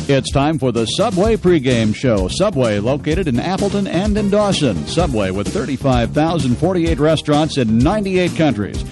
It's time for the Subway pregame show. Subway, located in Appleton and in Dawson. Subway with 35,048 restaurants in 98 countries.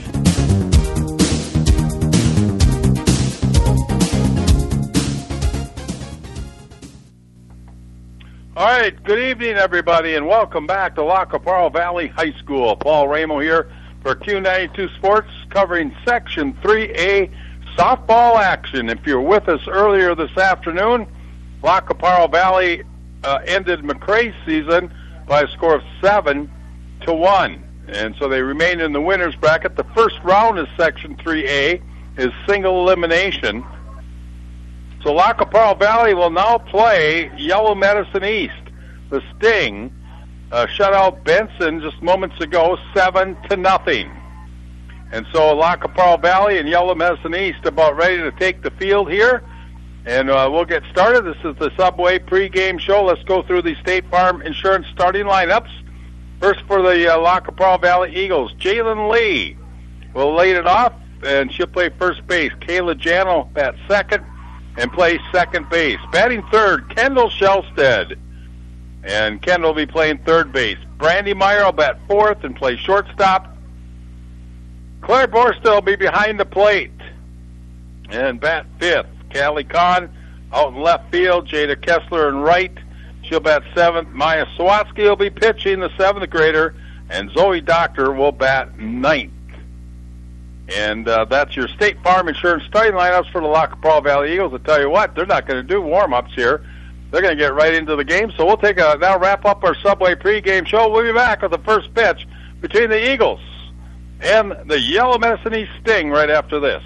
All right, good evening, everybody, and welcome back to La Caparra Valley High School. Paul Ramo here for Q92 Sports, covering Section 3A softball action. If you're with us earlier this afternoon, La Caparra Valley ended McRae's season by a score of 7-1, and so they remain in the winner's bracket. The first round of Section 3A is single elimination. So La Caparra Valley will now play Yellow Medicine East. The Sting shut out Benson just moments ago, 7-0. And so La Caparra Valley and Yellow Medicine East about ready to take the field here. And we'll get started. This is the Subway pregame show. Let's go through the State Farm Insurance starting lineups. First for the La Caparra Valley Eagles, Jalen Lee will lead it off, and she'll play first base. Kayla Jano bat second and play second base. Batting third, Kendall Shellstead, and Kendall will be playing third base. Brandy Meyer will bat fourth and play shortstop. Claire Borstel will be behind the plate and bat fifth. Callie Kahn out in left field. Jada Kessler in right. She'll bat seventh. Maya Sawatsky will be pitching, the seventh grader, and Zoe Doctor will bat ninth. And that's your State Farm Insurance starting lineups for the La Caparra Valley Eagles. I'll tell you what, they're not going to do warm-ups here. They're going to get right into the game. So we'll now wrap up our Subway pregame show. We'll be back with the first pitch between the Eagles and the Yellow Medicine East Sting right after this.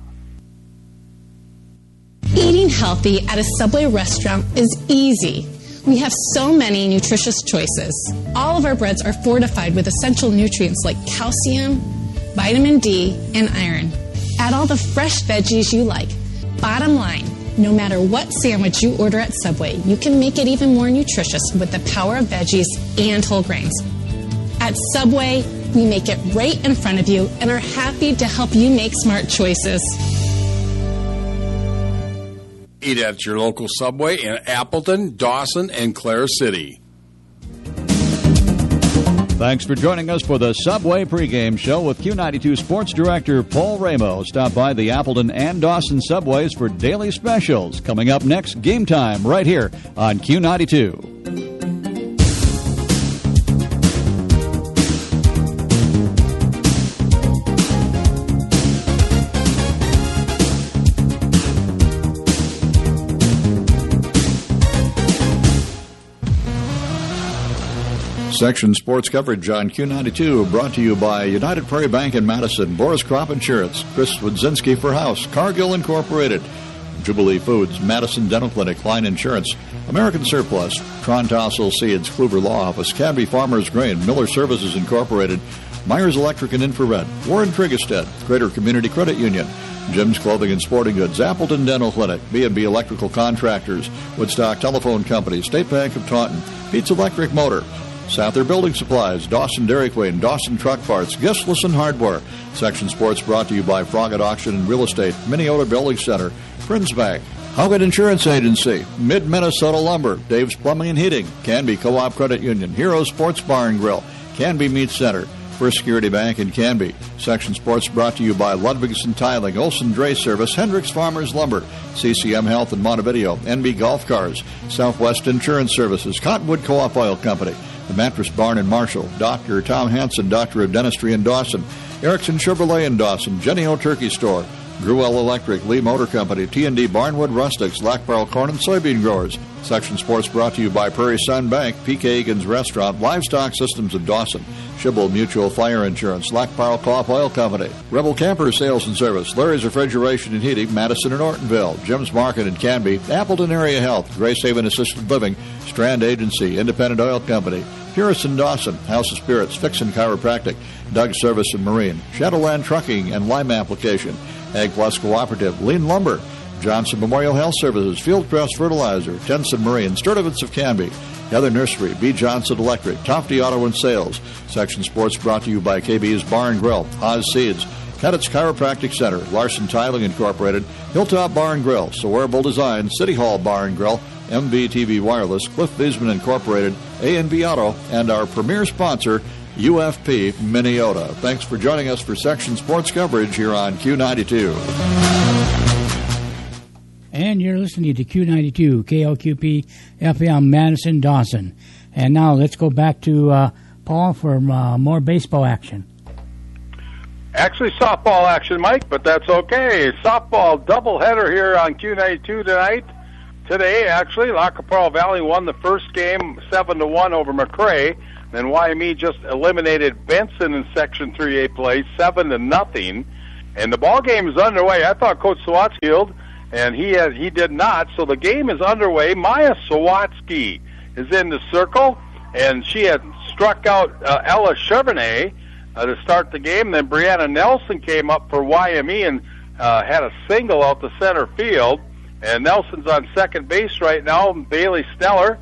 Eating healthy at a Subway restaurant is easy. We have so many nutritious choices. All of our breads are fortified with essential nutrients like calcium, vitamin D, and iron. Add all the fresh veggies you like. Bottom line, no matter what sandwich you order at Subway, you can make it even more nutritious with the power of veggies and whole grains. At Subway, we make it right in front of you and are happy to help you make smart choices. Eat at your local Subway in Appleton, Dawson, and Clare City. Thanks for joining us for the Subway pregame show with Q92 Sports Director Paul Ramo. Stop by the Appleton and Dawson Subways for daily specials. Coming up next, Game Time, right here on Q92. Section Sports coverage on Q92 brought to you by United Prairie Bank in Madison, Boris Crop Insurance, Chris Wodzinski for House, Cargill Incorporated, Jubilee Foods, Madison Dental Clinic, Line Insurance, American Surplus, Tron Tossel Seeds, Kluver Law Office, Canby Farmers Grain, Miller Services Incorporated, Myers Electric and Infrared, Warren Trigestead, Greater Community Credit Union, Jim's Clothing and Sporting Goods, Appleton Dental Clinic, B&B Electrical Contractors, Woodstock Telephone Company, State Bank of Taunton, Pete's Electric Motor, Souther Building Supplies, Dawson Dairy Queen, Dawson Truck Parts, Gisleson Hardware. Section Sports brought to you by Froggatt Auction and Real Estate, Minneota Building Center, Friends Bank, Hoggett Insurance Agency, Mid-Minnesota Lumber, Dave's Plumbing and Heating, Canby Co-op Credit Union, Hero Sports Bar and Grill, Canby Meat Center, First Security Bank in Canby. Section Sports brought to you by Ludwigson Tiling, Olson Dray Service, Hendricks Farmers Lumber, CCM Health in Montevideo, NB Golf Cars, Southwest Insurance Services, Cottonwood Co-op Oil Company, The Mattress Barn in Marshall, Dr. Tom Hansen, Doctor of Dentistry in Dawson, Erickson Chevrolet in Dawson, Jenny O Turkey Store, Gruel Electric, Lee Motor Company, T&D Barnwood Rustics, Lac Barrel Corn and Soybean Growers. Section Sports brought to you by Prairie Sun Bank, P.K. Egan's Restaurant, Livestock Systems of Dawson, Schibble Mutual Fire Insurance, Lac Barrel Co-op Oil Company, Rebel Camper Sales and Service, Larry's Refrigeration and Heating, Madison and Ortonville, Jim's Market and Canby, Appleton Area Health, Grace Haven Assisted Living, Strand Agency, Independent Oil Company, Purison Dawson, House of Spirits, Fixin' Chiropractic, Doug Service and Marine, Shadowland Trucking and Lime Application, Ag Plus Cooperative, Lean Lumber, Johnson Memorial Health Services, Fieldcrest Fertilizer, Tenson Marine, Sturdivants of Canby, Heather Nursery, B. Johnson Electric, Tofty Auto and Sales. Section Sports brought to you by KB's Bar and Grill, Oz Seeds, Kettitz Chiropractic Center, Larson Tiling Incorporated, Hilltop Bar and Grill, Sawearable Design, City Hall Bar and Grill, MVTV Wireless, Cliff Visman Incorporated, A&B Auto, and our premier sponsor, UFP Minneota. Thanks for joining us for Section Sports coverage here on Q92. And you're listening to Q92, KLQP FM Madison Dawson. And now let's go back to Paul for more baseball action. Actually, softball action, Mike, but that's okay. Softball doubleheader here on Q92 tonight. Today, actually, Lac qui Parle Valley won the first game 7-1 over McRae. Then YME just eliminated Benson in Section 3A play 7-0. And the ball game is underway. I thought Coach Sawatsky, and he did not. So the game is underway. Maya Sawatsky is in the circle, and she had struck out Ella Chevrolet to start the game. Then Brianna Nelson came up for YME and had a single out the center field. And Nelson's on second base right now. Bailey Sneller,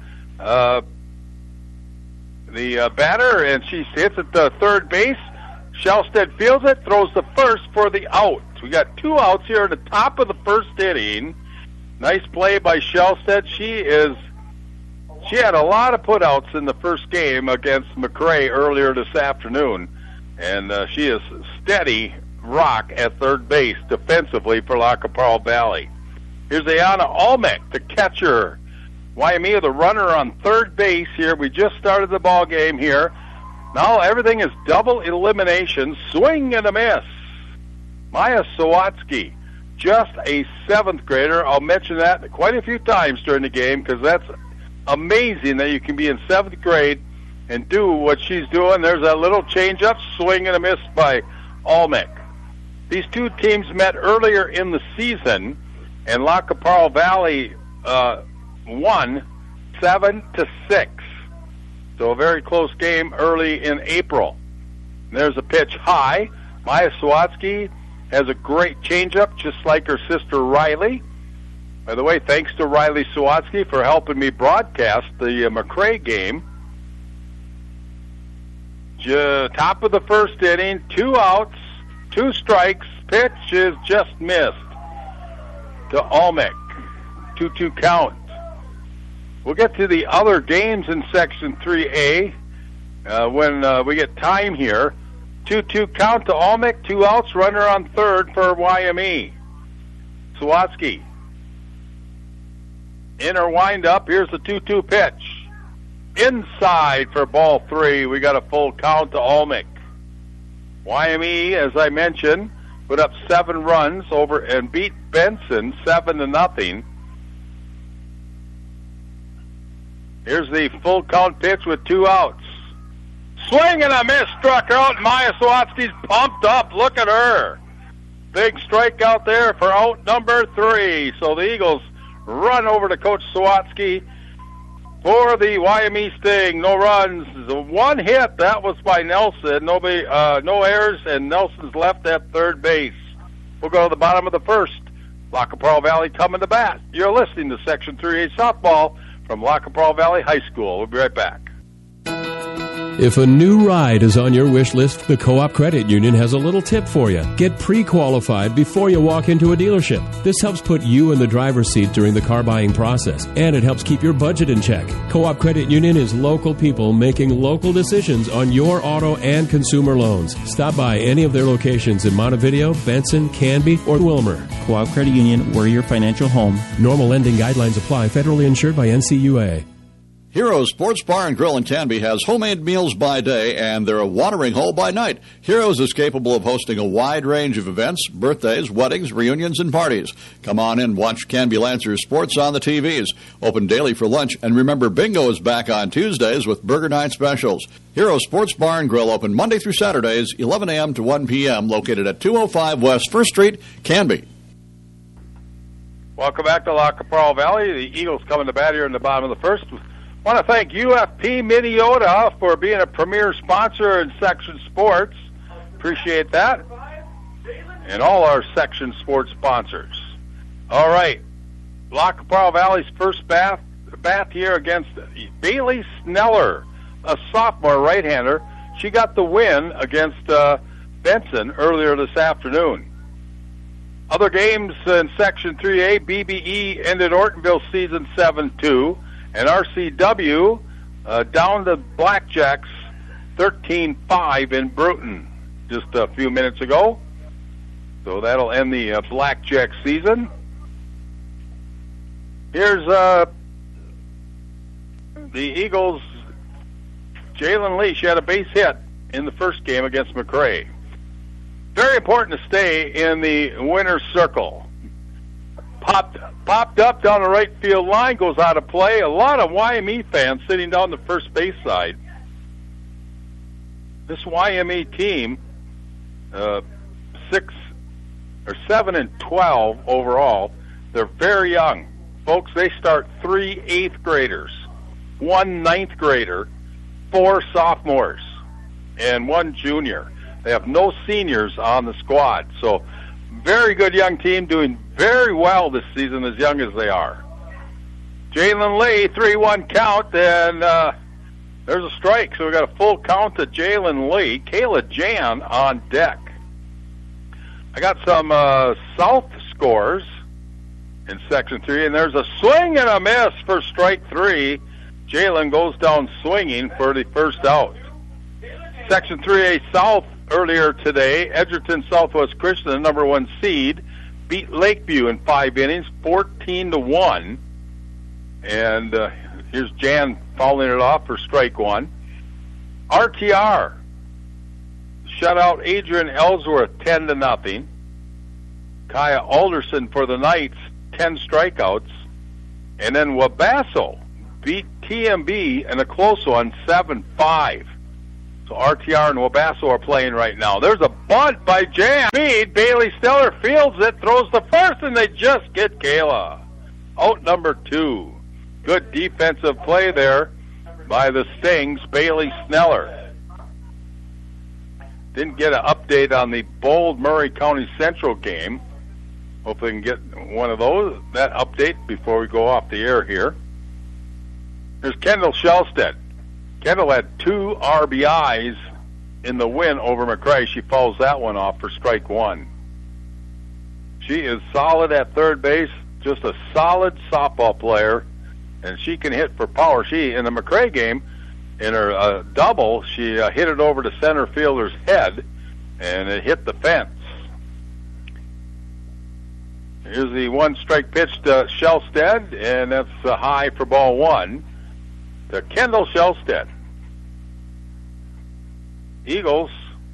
the batter, and she hits it to third base. Shellstead fields it, throws the first for the out. We got 2 outs here at the top of the first inning. Nice play by Shellstead. She had a lot of putouts in the first game against McRae earlier this afternoon, and she is steady rock at third base defensively for Lac qui Parle Valley. Here's Ayana Almec, the catcher. YME, the runner on third base here. We just started the ball game here. Now everything is double elimination. Swing and a miss. Maya Sawatsky, just a 7th grader. I'll mention that quite a few times during the game because that's amazing that you can be in 7th grade and do what she's doing. There's that little change-up, swing and a miss by Almec. These two teams met earlier in the season, and Lac qui Parle Valley won 7-6. So a very close game early in April. There's a pitch high. Maya Sawatsky has a great changeup, just like her sister Riley. By the way, thanks to Riley Sawatsky for helping me broadcast the McRae game. Top of the first inning, 2 outs, 2 strikes. Pitch is just missed to Almec. 2-2 count. We'll get to the other games in Section 3A when we get time here. 2-2 count to Almec, 2 outs, runner on third for YME. Sawatsky. In her windup, here's the 2-2 pitch. Inside for ball 3. We got a full count to Almec. YME, as I mentioned, put up 7 runs over and beat Benson 7-0. Here's the full count pitch with 2 outs. Swing and a miss, struck her out. Maya Sawatsky's pumped up. Look at her. Big strikeout there for out number 3. So the Eagles run over to Coach Sawatsky for the YME Sting. No runs. 1 hit. That was by Nelson. Nobody, no errors, and Nelson's left at third base. We'll go to the bottom of the first. Lac qui Parle Valley coming to bat. You're listening to Section 3A softball from Lac qui Parle Valley High School. We'll be right back. If a new ride is on your wish list, the Co-op Credit Union has a little tip for you. Get pre-qualified before you walk into a dealership. This helps put you in the driver's seat during the car buying process, and it helps keep your budget in check. Co-op Credit Union is local people making local decisions on your auto and consumer loans. Stop by any of their locations in Montevideo, Benson, Canby, or Wilmer. Co-op Credit Union, we're your financial home. Normal lending guidelines apply. Federally insured by NCUA. Heroes Sports Bar and Grill in Canby has homemade meals by day and they're a watering hole by night. Heroes is capable of hosting a wide range of events, birthdays, weddings, reunions, and parties. Come on in, watch Canby Lancers sports on the TVs. Open daily for lunch, and remember bingo is back on Tuesdays with Burger Night specials. Heroes Sports Bar and Grill open Monday through Saturdays, 11 a.m. to 1 p.m., located at 205 West 1st Street, Canby. Welcome back to Lac qui Parle Valley. The Eagles coming to bat here in the bottom of the first. I want to thank UFP Minneota for being a premier sponsor in Section Sports. Appreciate that. And all our Section Sports sponsors. All right. Lac qui Parle Valley's first bat here against Bailey Sneller, a sophomore right-hander. She got the win against Benson earlier this afternoon. Other games in Section 3A, BBE ended Ortonville season 7-2, and RCW down to Blackjacks 13-5 in Bruton just a few minutes ago. So that'll end the Blackjack season. Here's the Eagles. Jalen Lee, she had a base hit in the first game against McRae. Very important to stay in the winner's circle. Popped up down the right field line, goes out of play. A lot of YME fans sitting down the first base side. This YME team, 7-12 overall. They're very young. Folks, they start 3 8th graders, 1 9th grader, 4 sophomores, and 1 junior. They have no seniors on the squad. So, very good young team, doing very well this season, as young as they are. Jalen Lee, 3-1 count, and there's a strike. So we got a full count to Jalen Lee. Kayla Jan on deck. I got some South scores in Section 3, and there's a swing and a miss for strike 3. Jalen goes down swinging for the first out. Section 3A South earlier today, Edgerton Southwest Christian, the number 1 seed, beat Lakeview in 5 innings, 14-1. And here's Jan fouling it off for strike 1. RTR shut out Adrian Ellsworth 10-0. Kaya Alderson for the Knights, 10 strikeouts. And then Wabasso beat TMB in a close one, 7-5. So RTR and Wabasso are playing right now. There's a bunt by Jan. Speed, Bailey Steller fields it, throws the first, and they just get Kayla. Out number 2. Good defensive play there by the Stings, Bailey Sneller. Didn't get an update on the Bold Murray County Central game. Hopefully we can get one of that update before we go off the air here. There's Kendall Shellstead. Kendall had 2 RBIs in the win over McRae. She fouls that one off for strike 1. She is solid at third base, just a solid softball player, and she can hit for power. She, in the McRae game, in her double, she hit it over the center fielder's head, and it hit the fence. Here's the 1-strike pitch to Shellstead, and that's a high for ball 1 to Kendall Shellstead. Eagles,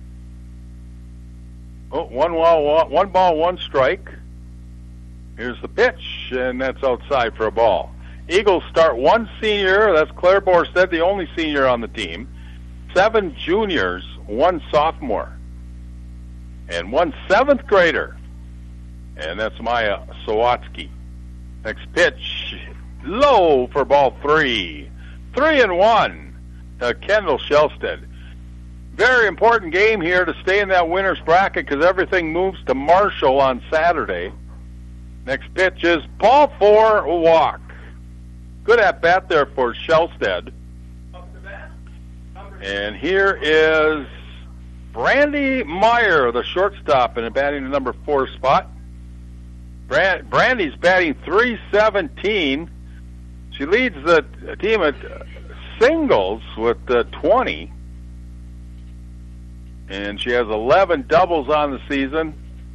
1 ball, 1 strike. Here's the pitch, and that's outside for a ball. Eagles start 1 senior, that's Claire Borstead, the only senior on the team. 7 juniors, 1 sophomore, and 1 7th grader. And that's Maya Sawatsky. Next pitch, low for ball 3. 3-1 to Kendall Shellstead. Very important game here to stay in that winner's bracket because everything moves to Marshall on Saturday. Next pitch is ball 4, walk. Good at bat there for Shellstead. And here is Brandy Meyer, the shortstop, and batting the number 4 spot. Brandy's batting .317. She leads the team at singles with 20. And she has 11 doubles on the season.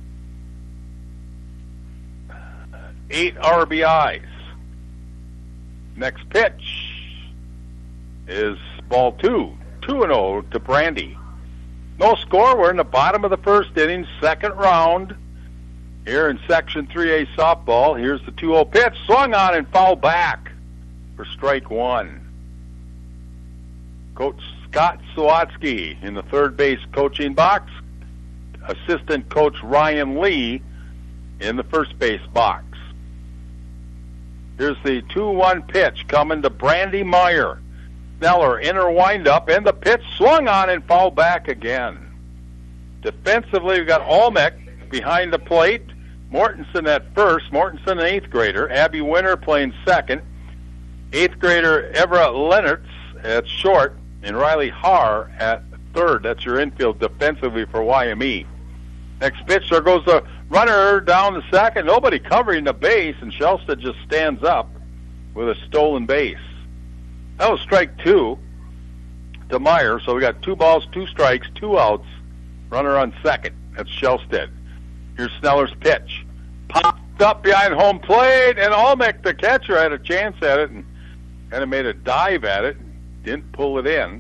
8 RBIs. Next pitch is ball 2. 2-0 to Brandy. No score. We're in the bottom of the first inning, second round. Here in Section 3A softball, here's the 2-0 pitch. Swung on and fouled back for strike 1. Coach Scott Sawatsky in the third base coaching box. Assistant Coach Ryan Lee in the first base box. Here's the 2-1 pitch coming to Brandy Meyer. Sneller in her windup, and the pitch swung on and fouled back again. Defensively, we've got Olmec behind the plate. Mortensen at first. Mortensen, an 8th grader. Abby Winter playing second. 8th grader Everett Lennertz at short. And Riley Haar at third. That's your infield defensively for YME. Next pitch, there goes the runner down the second. Nobody covering the base, and Shellstead just stands up with a stolen base. That was strike 2 to Meyer, so we got 2 balls, 2 strikes, 2 outs. Runner on second. That's Shellstead. Here's Sneller's pitch. Popped up behind home plate, and Olmec, the catcher, had a chance at it and kind of made a dive at it. Didn't pull it in.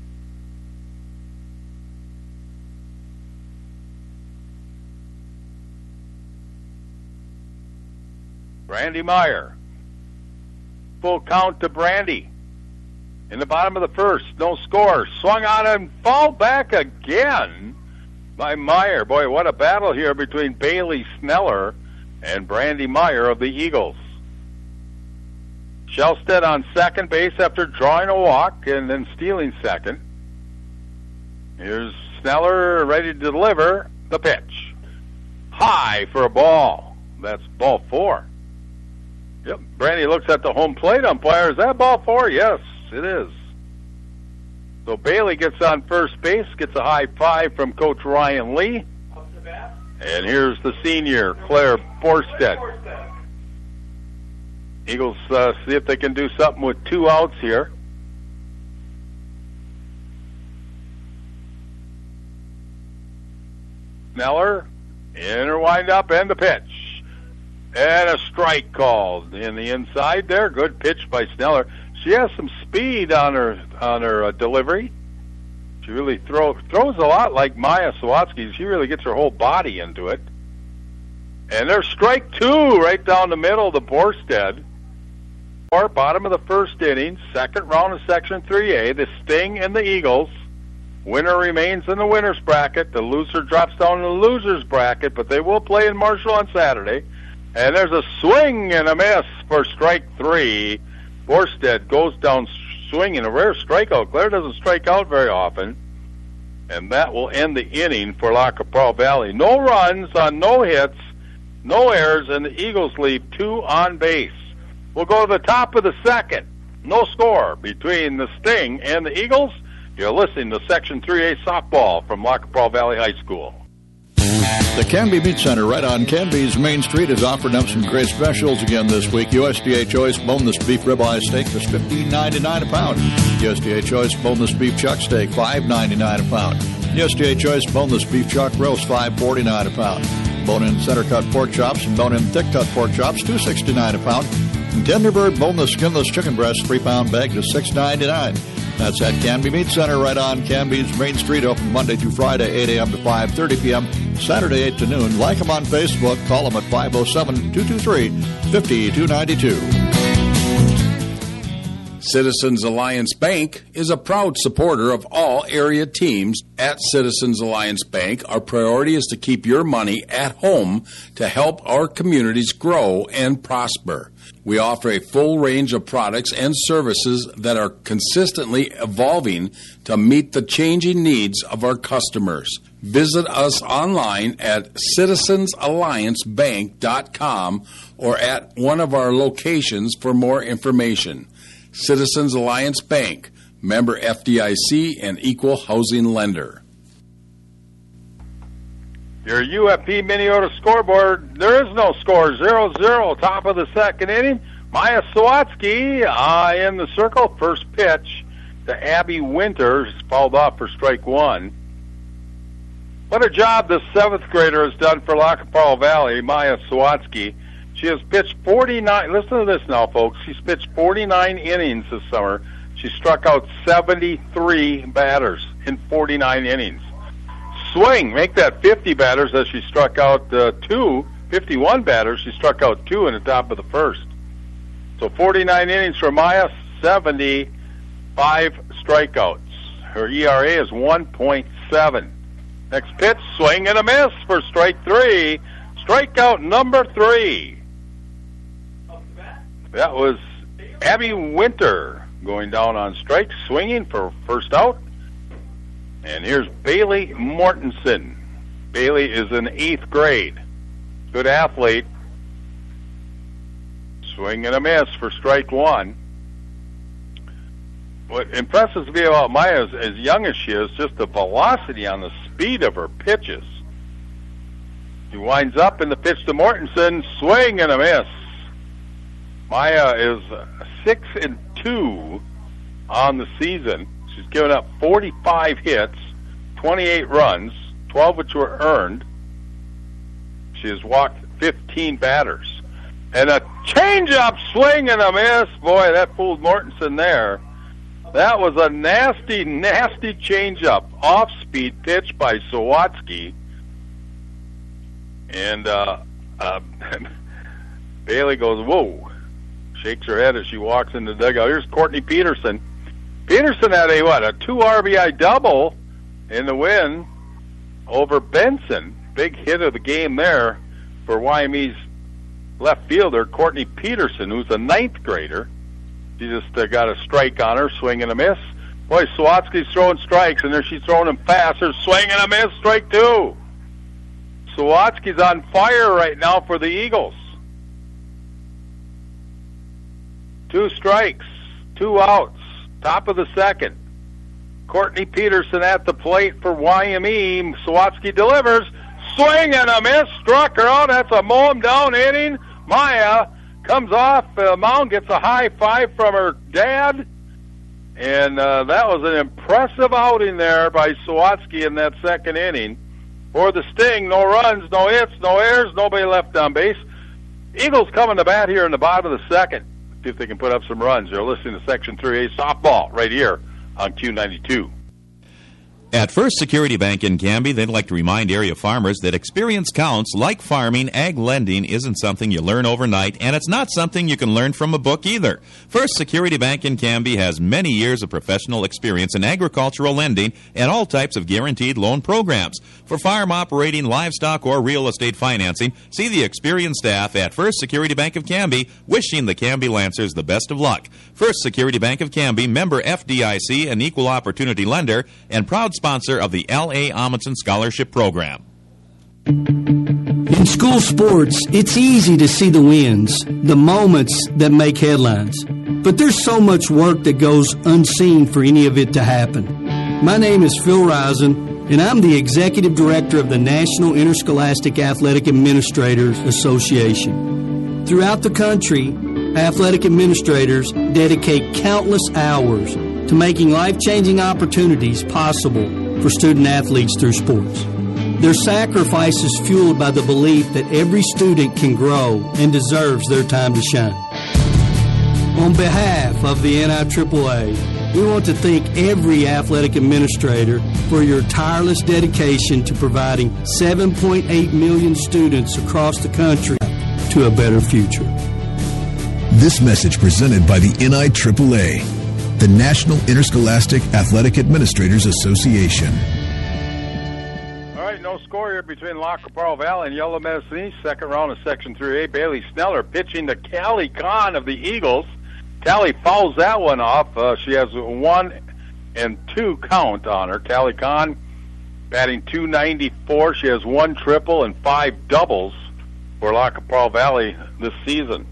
Brandy Meyer. Full count to Brandy. In the bottom of the first, no score. Swung on and fouled back again by Meyer. Boy, what a battle here between Bailey Sneller and Brandy Meyer of the Eagles. Shellstead on second base after drawing a walk and then stealing second. Here's Sneller ready to deliver the pitch. High for a ball. That's ball 4. Yep, Brandy looks at the home plate umpire. Is that ball 4? Yes, it is. So Bailey gets on first base, gets a high five from Coach Ryan Lee. And here's the senior, Claire Borstead. Eagles see if they can do something with 2 outs here. Sneller, inner windup and the pitch. And a strike called in the inside there. Good pitch by Sneller. She has some speed on her delivery. She really throws a lot like Maya Sawatsky. She really gets her whole body into it. And there's strike 2 right down the middle to Borstead. Bottom of the first inning, second round of Section 3A. The Sting and the Eagles. Winner remains in the winner's bracket. The loser drops down in the loser's bracket, but they will play in Marshall on Saturday. And there's a swing and a miss for strike 3. Borstead goes down swinging, a rare strikeout. Claire doesn't strike out very often. And that will end the inning for La Capral Valley. No runs on no hits, no errors, and the Eagles leave 2 on base. We'll go to the top of the second. No score between the Sting and the Eagles. You're listening to Section 3A softball from La Capral Valley High School. The Canby Meat Center right on Canby's Main Street is offering up some great specials again this week. USDA Choice Boneless Beef Ribeye Steak is $15.99 a pound. USDA Choice Boneless Beef Chuck Steak, $5.99 a pound. USDA Choice Boneless Beef Chuck Roast, $5.49 a pound. Bone-in center-cut pork chops and bone-in thick-cut pork chops, $2.69 a pound. And Tenderbird Boneless Skinless Chicken Breast, 3-pound bag to $6.99. That's at Canby Meat Center right on Canby's Main Street, open Monday through Friday, 8 a.m. to 5:30 p.m., Saturday 8 to noon. Like them on Facebook. Call them at 507-223-5292. Citizens Alliance Bank is a proud supporter of all area teams. At Citizens Alliance Bank, our priority is to keep your money at home to help our communities grow and prosper. We offer a full range of products and services that are consistently evolving to meet the changing needs of our customers. Visit us online at citizensalliancebank.com or at one of our locations for more information. Citizens Alliance Bank, member FDIC and equal housing lender. Your UFP Minneota scoreboard, there is no score. 0-0, top of the second inning. Maya Sawatsky in the circle. First pitch to Abby Winter, fouled off for strike 1. What a job this 7th grader has done for La Capral Valley, Maya Sawatsky. She has pitched 49, listen to this now, folks. She's pitched 49 innings this summer. She struck out 73 batters in 49 innings. Swing, make that 50 batters as she struck out 51 batters. She struck out 2 in the top of the first. So 49 innings for Maya, 75 strikeouts. Her ERA is 1.7. Next pitch, swing and a miss for strike 3. Strikeout number 3. That was Abby Winter going down on strike, swinging for first out. And here's Bailey Mortensen. Bailey is in 8th grade. Good athlete. Swing and a miss for strike 1. what impresses me about Maya, as young as she is, just the velocity on the speed of her pitches. She winds up in the pitch to Mortensen, swing and a miss. Maya is 6-2 on the season. She's given up 45 hits, 28 runs, 12 which were earned. She has walked 15 batters. And a change-up swing and a miss. Boy, that fooled Mortensen there. That was a nasty, nasty change-up. Off-speed pitch by Sawatsky. And Bailey goes, whoa. Shakes her head as she walks in the dugout. Here's Courtney Peterson. Peterson had a 2 RBI double in the win over Benson. Big hit of the game there for Wyominge's left fielder, Courtney Peterson, who's a 9th grader. She just got a strike on her, swing and a miss. Boy, Sawatsky's throwing strikes, and there she's throwing them fast. Her swing and a miss, strike 2. Sawatsky's on fire right now for the Eagles. 2 strikes, 2 outs, top of the second. Courtney Peterson at the plate for Wyoming. Sawatsky delivers. Swing and a miss, struck her out. That's a mow him down inning. Maya comes off the mound, gets a high five from her dad. And that was an impressive outing there by Sawatsky in that second inning. For the Sting, no runs, no hits, no errors, nobody left on base. Eagles coming to bat here in the bottom of the second. See if they can put up some runs. You're listening to Section 3A softball right here on Q92. At First Security Bank in Canby, they'd like to remind area farmers that experience counts. Like farming, ag lending isn't something you learn overnight, and it's not something you can learn from a book either. First Security Bank in Canby has many years of professional experience in agricultural lending and all types of guaranteed loan programs. For farm operating, livestock, or real estate financing, see the experienced staff at First Security Bank of Canby, wishing the Canby Lancers the best of luck. First Security Bank of Canby, member FDIC, an equal opportunity lender, and proud sponsor of the L.A. Amundsen Scholarship Program. In school sports, it's easy to see the wins, the moments that make headlines. But there's so much work that goes unseen for any of it to happen. My name is Phil Risen, and I'm the Executive Director of the National Interscholastic Athletic Administrators Association. Throughout the country, athletic administrators dedicate countless hours to making life-changing opportunities possible for student-athletes through sports. Their sacrifice is fueled by the belief that every student can grow and deserves their time to shine. On behalf of the NIAAA, we want to thank every athletic administrator for your tireless dedication to providing 7.8 million students across the country to a better future. This message presented by the NIAAA, the National Interscholastic Athletic Administrators Association. All right, no score here between La Caparra Valley and Yellow Medicine East. Second round of Section 3A. Bailey Sneller pitching to Callie Kahn of the Eagles. Callie fouls that one off. She has a 1-2 count on her. Callie Kahn batting .294. She has 1 triple and 5 doubles for La Caparra Valley this season.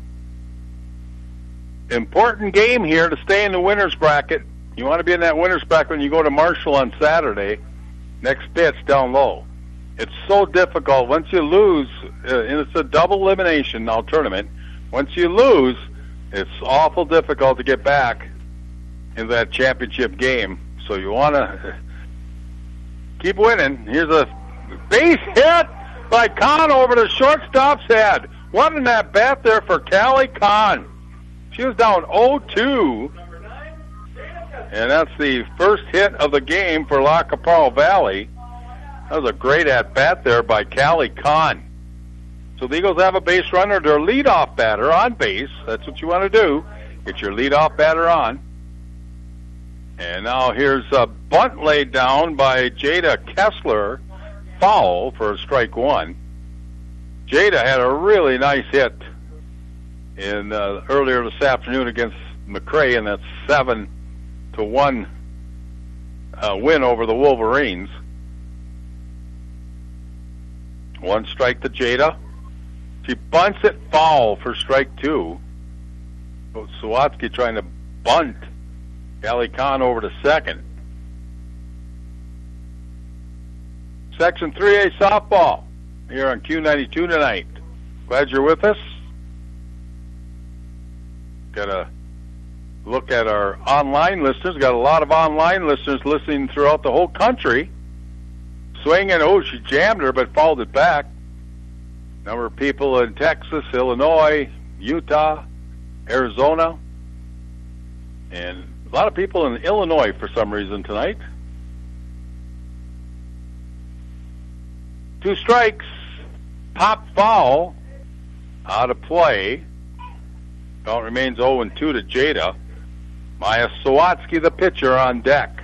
Important game here to stay in the winner's bracket. You want to be in that winner's bracket when you go to Marshall on Saturday. Next pitch down low. It's so difficult. Once you lose, and it's a double elimination now tournament. Once you lose, it's awful difficult to get back in that championship game. So you want to keep winning. Here's a base hit by Kahn over the shortstop's head. What an at bat there for Callie Kahn. She was down 0-2, and that's the first hit of the game for La Caparra Valley. That was a great at-bat there by Callie Kahn. So the Eagles have a base runner, their leadoff batter on base. That's what you want to do, get your leadoff batter on. And now here's a bunt laid down by Jada Kessler, foul for strike 1. Jada had a really nice hit in earlier this afternoon against McRae in that 7-1 win over the Wolverines. 1 strike to Jada. She bunts it foul for strike 2. Sawatsky trying to bunt Callie Kahn over to second. Section 3A softball here on Q92 tonight. Glad you're with us. Got a look at our online listeners. Got a lot of online listeners listening throughout the whole country. Swinging, she jammed her but fouled it back. Number of people in Texas, Illinois, Utah, Arizona, and a lot of people in Illinois for some reason tonight. 2 strikes, pop foul, out of play. Count remains 0-2 to Jada. Maya Sawatsky, the pitcher, on deck.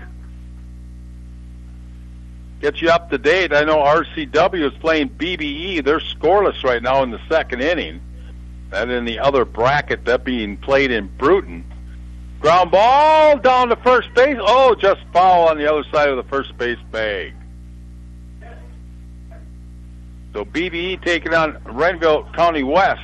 Get you up to date. I know RCW is playing BBE. They're scoreless right now in the second inning. That in the other bracket, that being played in Bruton. Ground ball down to first base. Just foul on the other side of the first base bag. So BBE taking on Renville County West.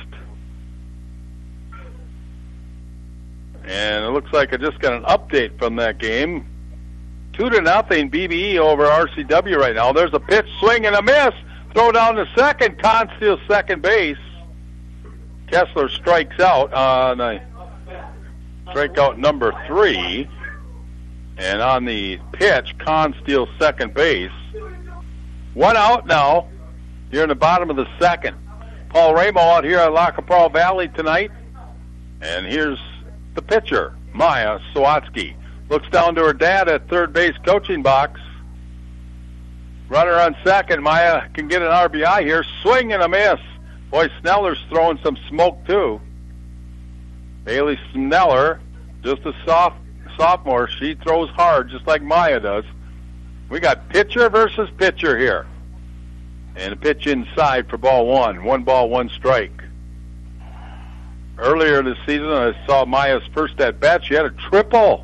And it looks like I just got an update from that game. 2-0 BBE over RCW right now. There's a pitch, swing and a miss. Throw down to second. Kahn steals second base. Kessler strikes out on strikeout number 3. And on the pitch, Kahn steals second base. 1 out now here in the bottom of the second. Paul Ramo out here at La Capral Valley tonight. And here's the pitcher, Maya Sawatsky. Looks down to her dad at third base coaching box. Runner on second. Maya can get an RBI here. Swing and a miss. Boy, Sneller's throwing some smoke too. Bailey Sneller, just a sophomore. She throws hard just like Maya does. We got pitcher versus pitcher here. And a pitch inside for ball 1. 1 ball, 1 strike. Earlier this season, I saw Maya's first at-bat. She had a triple.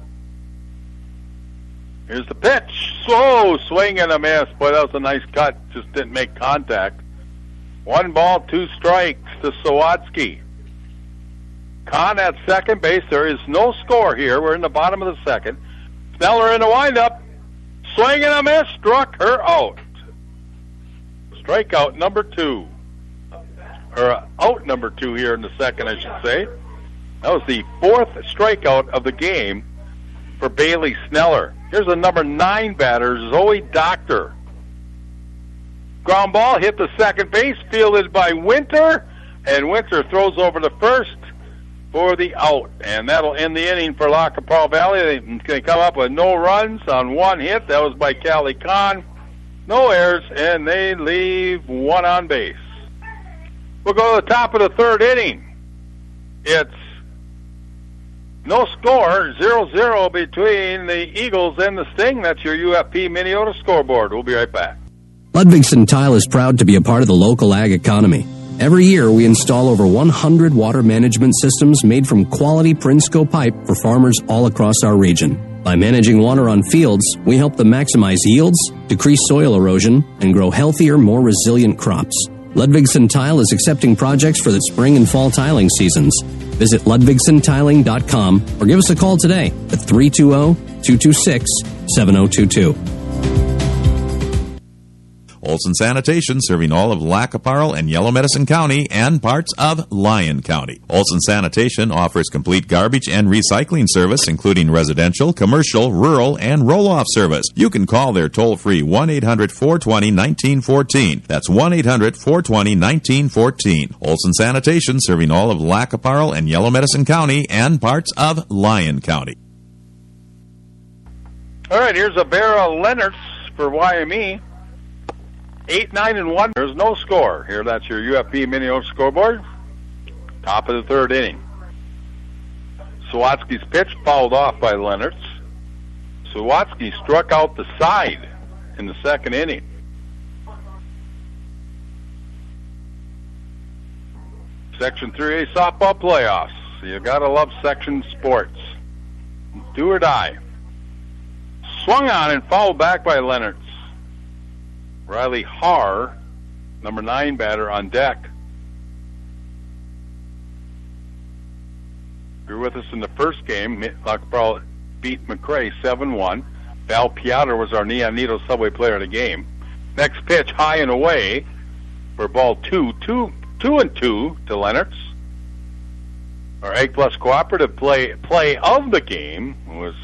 Here's the pitch. Swing and a miss. Boy, that was a nice cut. Just didn't make contact. 1 ball, 2 strikes to Sawatsky. Kahn at second base. There is no score here. We're in the bottom of the second. Sneller in the windup. Swing and a miss. Struck her out. Strikeout number 2. Or out number 2 here in the second, I should say. That was the 4th strikeout of the game for Bailey Sneller. Here's a number 9 batter, Zoe Doctor. Ground ball hit the second base, fielded by Winter, and Winter throws over to first for the out. And that'll end the inning for La Capral Valley. They come up with no runs on 1 hit. That was by Callie Kahn. No errors, and they leave 1 on base. We'll go to the top of the third inning. It's no score, 0-0 between the Eagles and the Sting. That's your UFP Minneota scoreboard. We'll be right back. Ludwigson Tile is proud to be a part of the local ag economy. Every year, we install over 100 water management systems made from quality Prinsco pipe for farmers all across our region. By managing water on fields, we help them maximize yields, decrease soil erosion, and grow healthier, more resilient crops. Ludwigson Tile is accepting projects for the spring and fall tiling seasons. Visit LudwigsonTiling.com or give us a call today at 320-226-7022. Olson Sanitation, serving all of Lac Aparl and Yellow Medicine County and parts of Lyon County. Olson Sanitation offers complete garbage and recycling service, including residential, commercial, rural, and roll-off service. You can call their toll-free 1-800-420-1914. That's 1-800-420-1914. Olson Sanitation, serving all of Lac Aparl and Yellow Medicine County and parts of Lyon County. All right, here's a Vera Leonards for YME. 8-9-1. There's no score here. That's your UFP Minneota scoreboard. Top of the third inning. Sawatsky's pitch fouled off by Leonards. Sawatsky struck out the side in the second inning. Section 3A softball playoffs. You gotta love section sports. Do or die. Swung on and fouled back by Leonards. Riley Haar, number 9 batter, on deck. You're with us in the first game. beat McRae 7-1. Val Piotr was our Neon Needle Subway player of the game. Next pitch, high and away for ball 2 to Lennertz. Our Egg Plus Cooperative play of the game was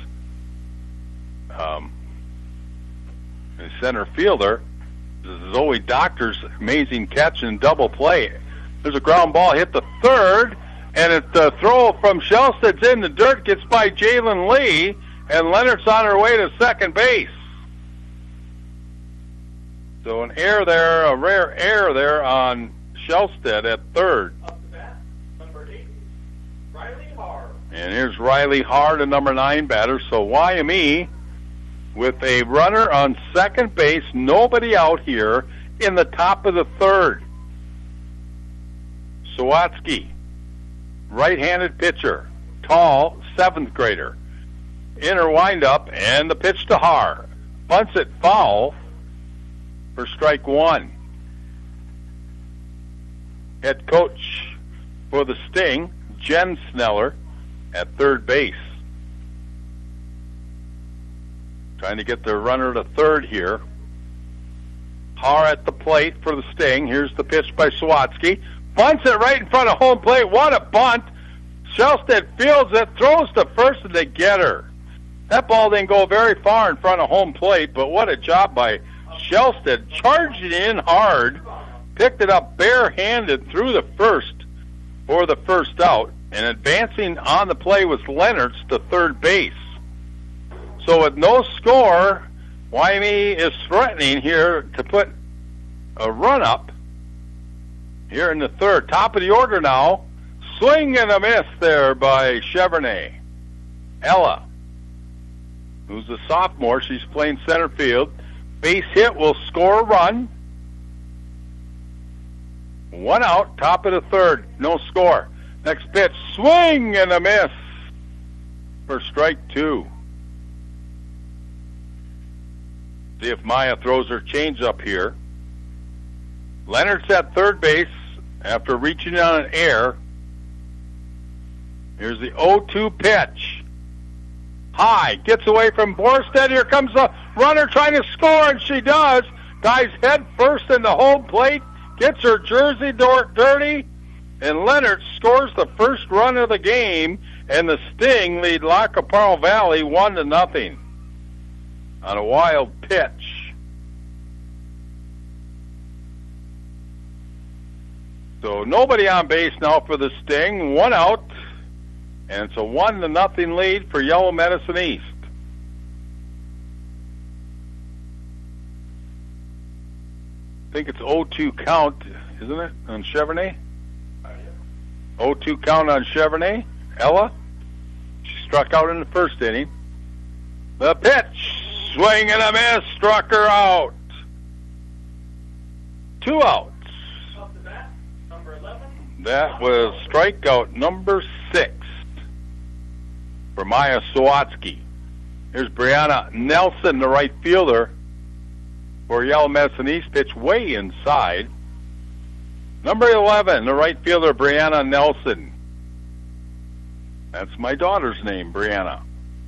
the center fielder, Zoe Doctor's amazing catch and double play. There's a ground ball hit the third, and the throw from Shellstead's in the dirt, gets by Jalen Lee, and Lennertz on her way to second base. So an error there, a rare error there on Shellstead at third. And here's Riley Hard, a number 9 batter. So YME with a runner on second base, nobody out here in the top of the third. Sawatsky, right-handed pitcher, tall, 7th grader. Inner windup, and the pitch to Har. Bunts it foul for strike 1. Head coach for the Sting, Jen Sneller, at third base. Trying to get the runner to third here. Har at the plate for the Sting. Here's the pitch by Sawatsky. Bunts it right in front of home plate. What a bunt. Shellstead fields it, throws to first, and they get her. That ball didn't go very far in front of home plate, but what a job by Shellstead. Charged it in hard, picked it up barehanded through the first for the first out, and advancing on the play was Lennertz to third base. So with no score, Wyoming is threatening here to put a run up here in the third. Top of the order now. Swing and a miss there by Chevrolet. Ella, who's a sophomore, she's playing center field. Base hit will score a run. 1 out, top of the third, no score. Next pitch, swing and a miss for strike 2. See if Maya throws her changeup here. Lennertz at third base after reaching on an air. Here's the 0-2 pitch. High, gets away from Borstead. Here comes the runner trying to score, and she does. Dives head first in the home plate, gets her jersey dirty, and Lennertz scores the first run of the game, and the Sting lead La Caparra Valley 1-0 on a wild pitch. So nobody on base now for the Sting, 1 out, and it's a 1-0 lead for Yellow Medicine East. I think it's 0-2 count, isn't it, on Chevrolet? 0-2 count on Chevrolet. Ella, she struck out in the first inning. The pitch, swing and a miss, struck her out. 2 outs. Off the bat, number 11. That was strikeout number 6 for Maya Sawatsky. Here's Brianna Nelson, the right fielder for Yellow Medicine East. Pitch way inside. Number 11, the right fielder, Brianna Nelson. That's my daughter's name, Brianna.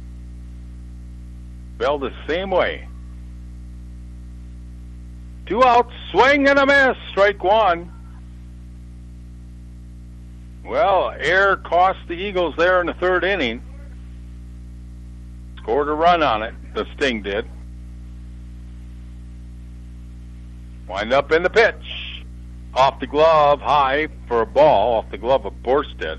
Spelled the same way. 2 outs, swing and a miss, strike 1. Well, error cost the Eagles there in the third inning. Scored a run on it, the Sting did. Wind up in the pitch. Off the glove, high for a ball, off the glove of Borstead.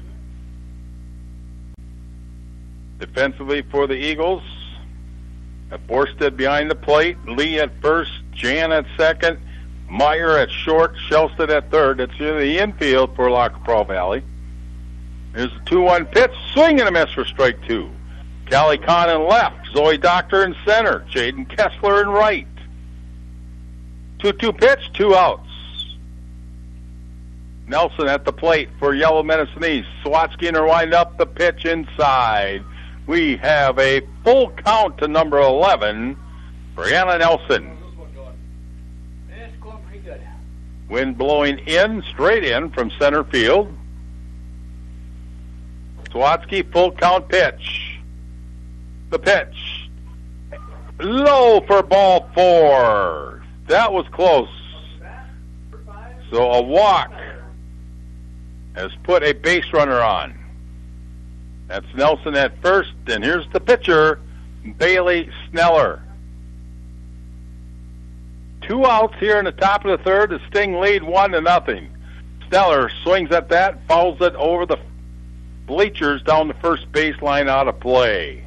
Defensively for the Eagles, at Borstead behind the plate, Lee at first, Jan at second, Meyer at short, Shellstead at third. That's the infield for La Caparra Valley. Here's the 2-1 pitch, swing and a miss for strike 2. Callie Kahn in left, Zoe Doctor in center, Jaden Kessler in right. 2-2 pitch, 2 outs. Nelson at the plate for Yellow Medicine East. Sawatsky in her wind up, the pitch inside. We have a full count to number 11, Brianna Nelson. It's going pretty good. Wind blowing in, straight in from center field. Sawatsky, full count pitch. The pitch. Low for ball 4. That was close. So a walk has put a base runner on. That's Nelson at first, and here's the pitcher, Bailey Sneller. 2 outs here in the top of the third. The Sting lead 1-0. Sneller swings at that, fouls it over the bleachers down the first baseline out of play.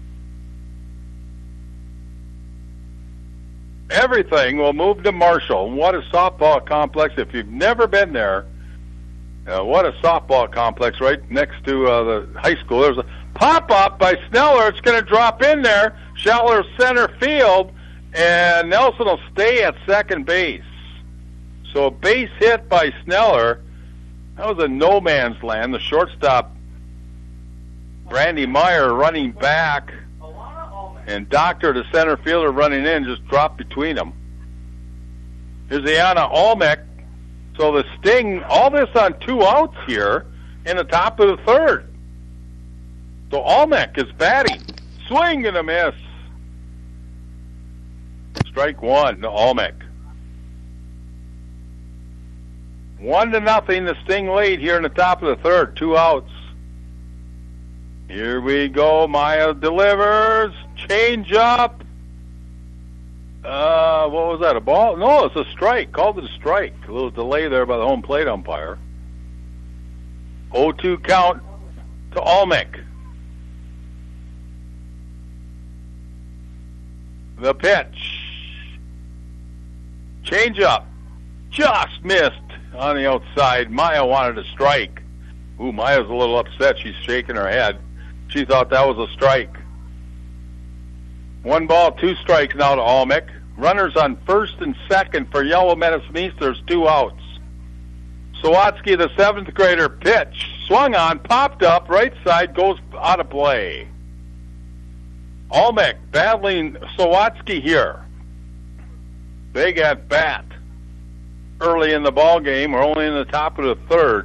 Everything will move to Marshall. What a softball complex. If you've never been there, what a softball complex right next to the high school. There's a pop-up by Sneller. It's going to drop in there. Schaller center field, and Nelson will stay at second base. So a base hit by Sneller. That was a no man's land. The shortstop, Brandy Meyer, running back, and Doctor, the center fielder, running in, just dropped between them. Here's Ayana Olmec. So the Sting, all this on 2 outs here in the top of the third. So Olmec is batting. Swing and a miss. Strike 1 to Olmec. 1-0, the Sting lead here in the top of the third. 2 outs. Here we go. Maya delivers. Change up. What was that, a ball? No, it's a strike. Called it a strike. A little delay there by the home plate umpire. 0-2 count to Olmec. The pitch. Change up. Just missed on the outside. Maya wanted a strike. Ooh, Maya's a little upset. She's shaking her head. She thought that was a strike. 1 ball, 2 strikes now to Olmec. Runners on first and second for Yellow Medicine East. There's 2 outs. Sawatsky, the 7th grader, pitch. Swung on, popped up, right side, goes out of play. Olmec battling Sawatsky here. Big at bat. Early in the ball game. We're only in the top of the third.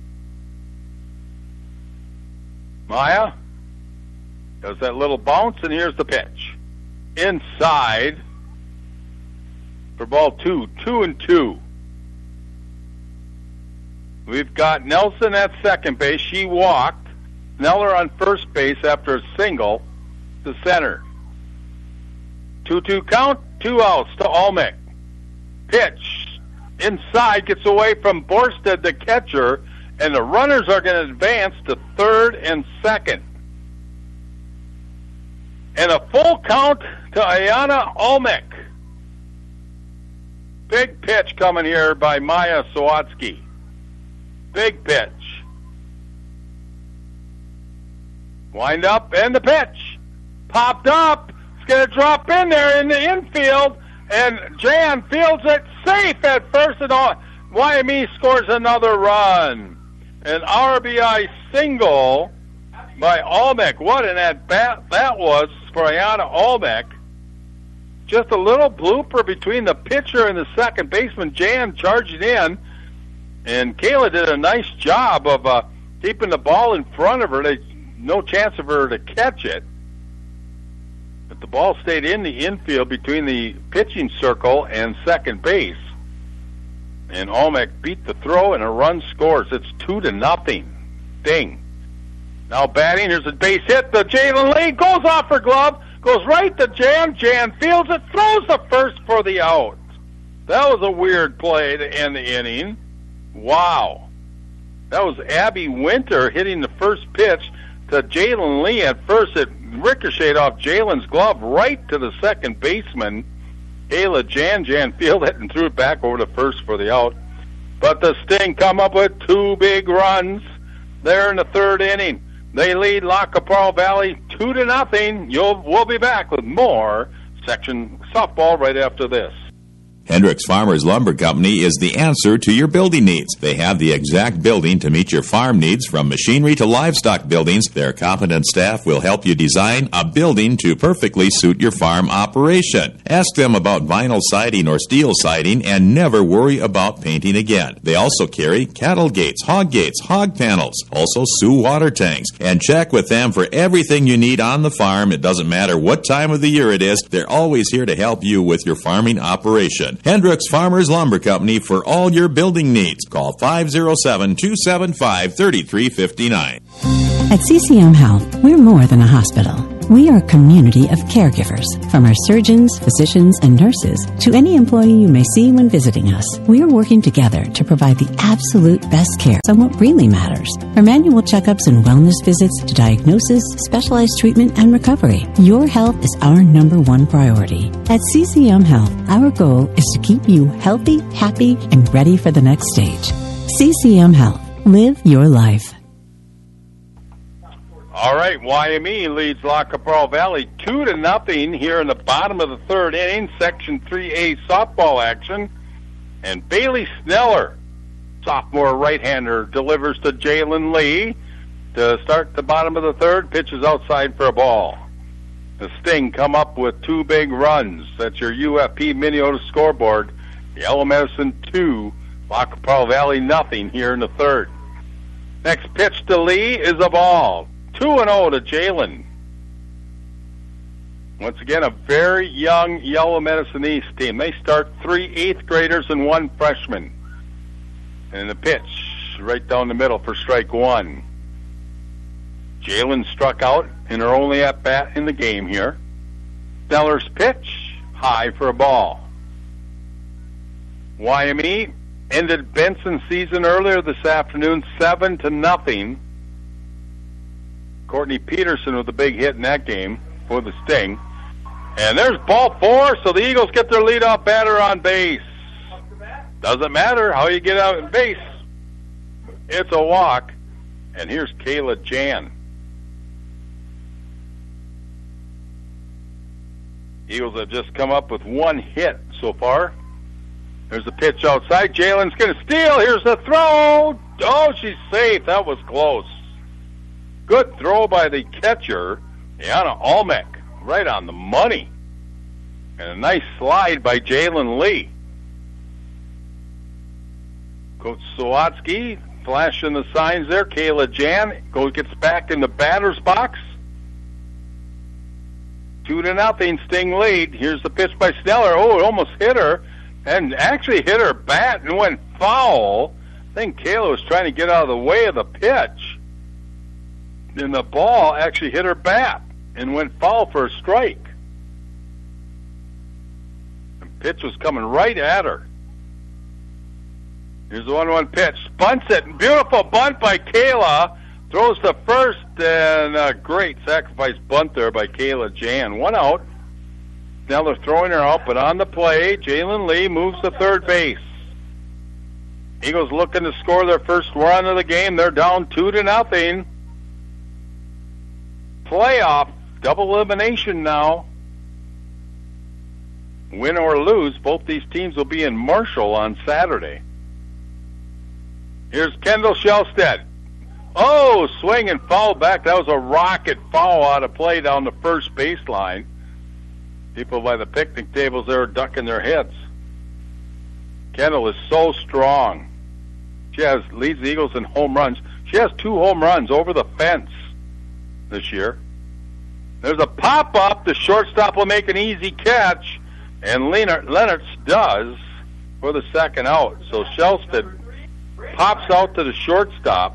Maya does that little bounce, and here's the pitch. Inside for ball 2. 2-2. We've got Nelson at second base. She walked. Sneller on first base after a single to center. 2-2 count. 2 outs to Olmec. Pitch. Inside, gets away from Borsted, the catcher, and the runners are going to advance to third and second. And a full count to Ayana Olmec. Big pitch coming here by Maya Sawatsky. Big pitch. Wind up, and the pitch. Popped up. It's going to drop in there in the infield, and Jan fields it safe at first, and YME scores another run. An RBI single by Olmec. What an at-bat that was for Ayana Olmec. Just a little blooper between the pitcher and the second baseman, Jan charging in, and Kayla did a nice job of keeping the ball in front of her. No chance of her to catch it. But the ball stayed in the infield between the pitching circle and second base. And Olmec beat the throw, and a run scores. It's 2-0. Ding. Now batting, here's a base hit. The Jalen Lee goes off her glove, goes right to Jan. Jan fields it, throws the first for the out. That was a weird play to end the inning. Wow. That was Abby Winter hitting the first pitch to Jalen Lee. At first, it ricocheted off Jalen's glove right to the second baseman, Kayla Jan. Jan fielded it and threw it back over to first for the out. But the Sting come up with 2 big runs there in the third inning. They lead La Caparra Valley 2-0. We'll be back with more section softball right after this. Hendricks Farmers Lumber Company is the answer to your building needs. They have the exact building to meet your farm needs, from machinery to livestock buildings. Their competent staff will help you design a building to perfectly suit your farm operation. Ask them about vinyl siding or steel siding and never worry about painting again. They also carry cattle gates, hog panels, also Sioux water tanks. And check with them for everything you need on the farm. It doesn't matter what time of the year it is. They're always here to help you with your farming operation. Hendricks Farmers Lumber Company for all your building needs. Call 507-275-3359. At CCM Health, we're more than a hospital. We are a community of caregivers, from our surgeons, physicians, and nurses to any employee you may see when visiting us. We are working together to provide the absolute best care on what really matters. From annual checkups and wellness visits to diagnosis, specialized treatment, and recovery, your health is our number one priority. At CCM Health, our goal is to keep you healthy, happy, and ready for the next stage. CCM Health. Live your life. All right, YME leads La Capral Valley 2-0 here in the bottom of the third inning, Section 3A softball action. And Bailey Sneller, sophomore right-hander, delivers to Jalen Lee to start the bottom of the third, pitches outside for a ball. The Sting come up with 2 big runs. That's your UFP Minneota scoreboard. Yellow Medicine 2, La Capral Valley nothing here in the third. Next pitch to Lee is a ball. 2-0 to Jalen. Once again, a very young Yellow Medicine East team. They start 3 8th graders and 1 freshman. And the pitch right down the middle for strike 1. Jalen struck out in her only at-bat in the game here. Sneller's pitch, high for a ball. YME ended Benson's season earlier this afternoon, 7-0. Courtney Peterson with a big hit in that game for the Sting. And there's ball 4, so the Eagles get their leadoff batter on base. Doesn't matter how you get out in base. It's a walk. And here's Kayla Jan. Eagles have just come up with 1 hit so far. There's a pitch outside. Jalen's going to steal. Here's the throw. Oh, she's safe. That was close. Good throw by the catcher, Anna Almec, right on the money. And a nice slide by Jalen Lee. Coach Sawatsky flashing the signs there. Kayla Jan gets back in the batter's box. 2-0, Sting lead. Here's the pitch by Sneller. Oh, it almost hit her, and actually hit her bat and went foul. I think Kayla was trying to get out of the way of the pitch. And the ball actually hit her bat and went foul for a strike. The pitch was coming right at her. Here's the 1-1 pitch. Bunts it. Beautiful bunt by Kayla. Throws to first, and a great sacrifice bunt there by Kayla Jan. 1 out. Now they're throwing her out, but on the play, Jalen Lee moves to third base. Eagles looking to score their first run of the game. They're down 2-0. Playoff, double elimination now. Win or lose, both these teams will be in Marshall on Saturday. Here's Kendall Shellstead. Oh, swing and foul back. That was a rocket foul out of play down the first baseline. People by the picnic tables there are ducking their heads. Kendall is so strong. She leads the Eagles in home runs. She has 2 home runs over the fence this year. There's a pop-up. The shortstop will make an easy catch, and Lennox does for the second out. So Shellstead pops out to the shortstop,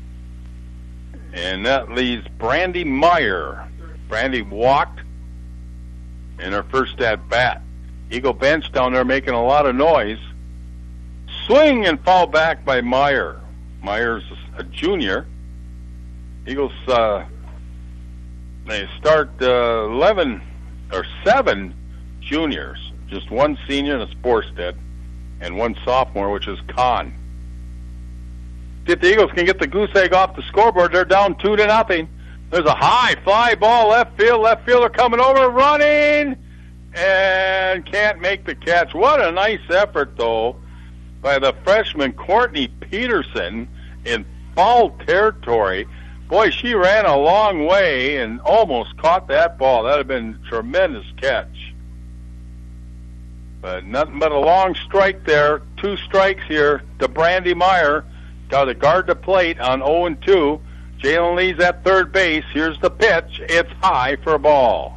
and that leaves Brandy Meyer. Brandy walked in her first at-bat. Eagle bench down there making a lot of noise. Swing and foul back by Meyer. Meyer's a junior. Eagles, they start 7 juniors. Just 1 senior, that's Borstead, and 1 sophomore, which is Kahn. See if the Eagles can get the goose egg off the scoreboard. They're down 2-0. There's a high fly ball left field. Left fielder coming over, running. and can't make the catch. What a nice effort, though, by the freshman Courtney Peterson in foul territory. Boy, she ran a long way and almost caught that ball. That would have been a tremendous catch. But nothing but a long strike there. 2 strikes here to Brandy Meyer. Got to guard the plate on 0-2. Jalen Lee's at third base. Here's the pitch. It's high for a ball.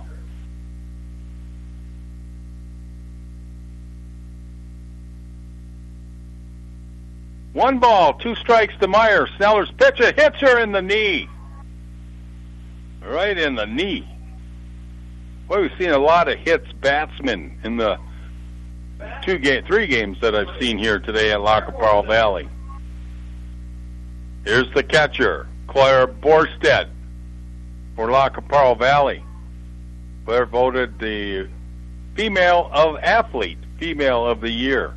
One ball, 2 strikes to Meyer. Sneller's pitch, it hits her in the knee. Right in the knee. Boy, we've seen a lot of hits batsmen in the 3 games that I've seen here today at La Caparra Valley. Here's the catcher, Claire Borstead for La Caparra Valley. Claire voted the female of the year.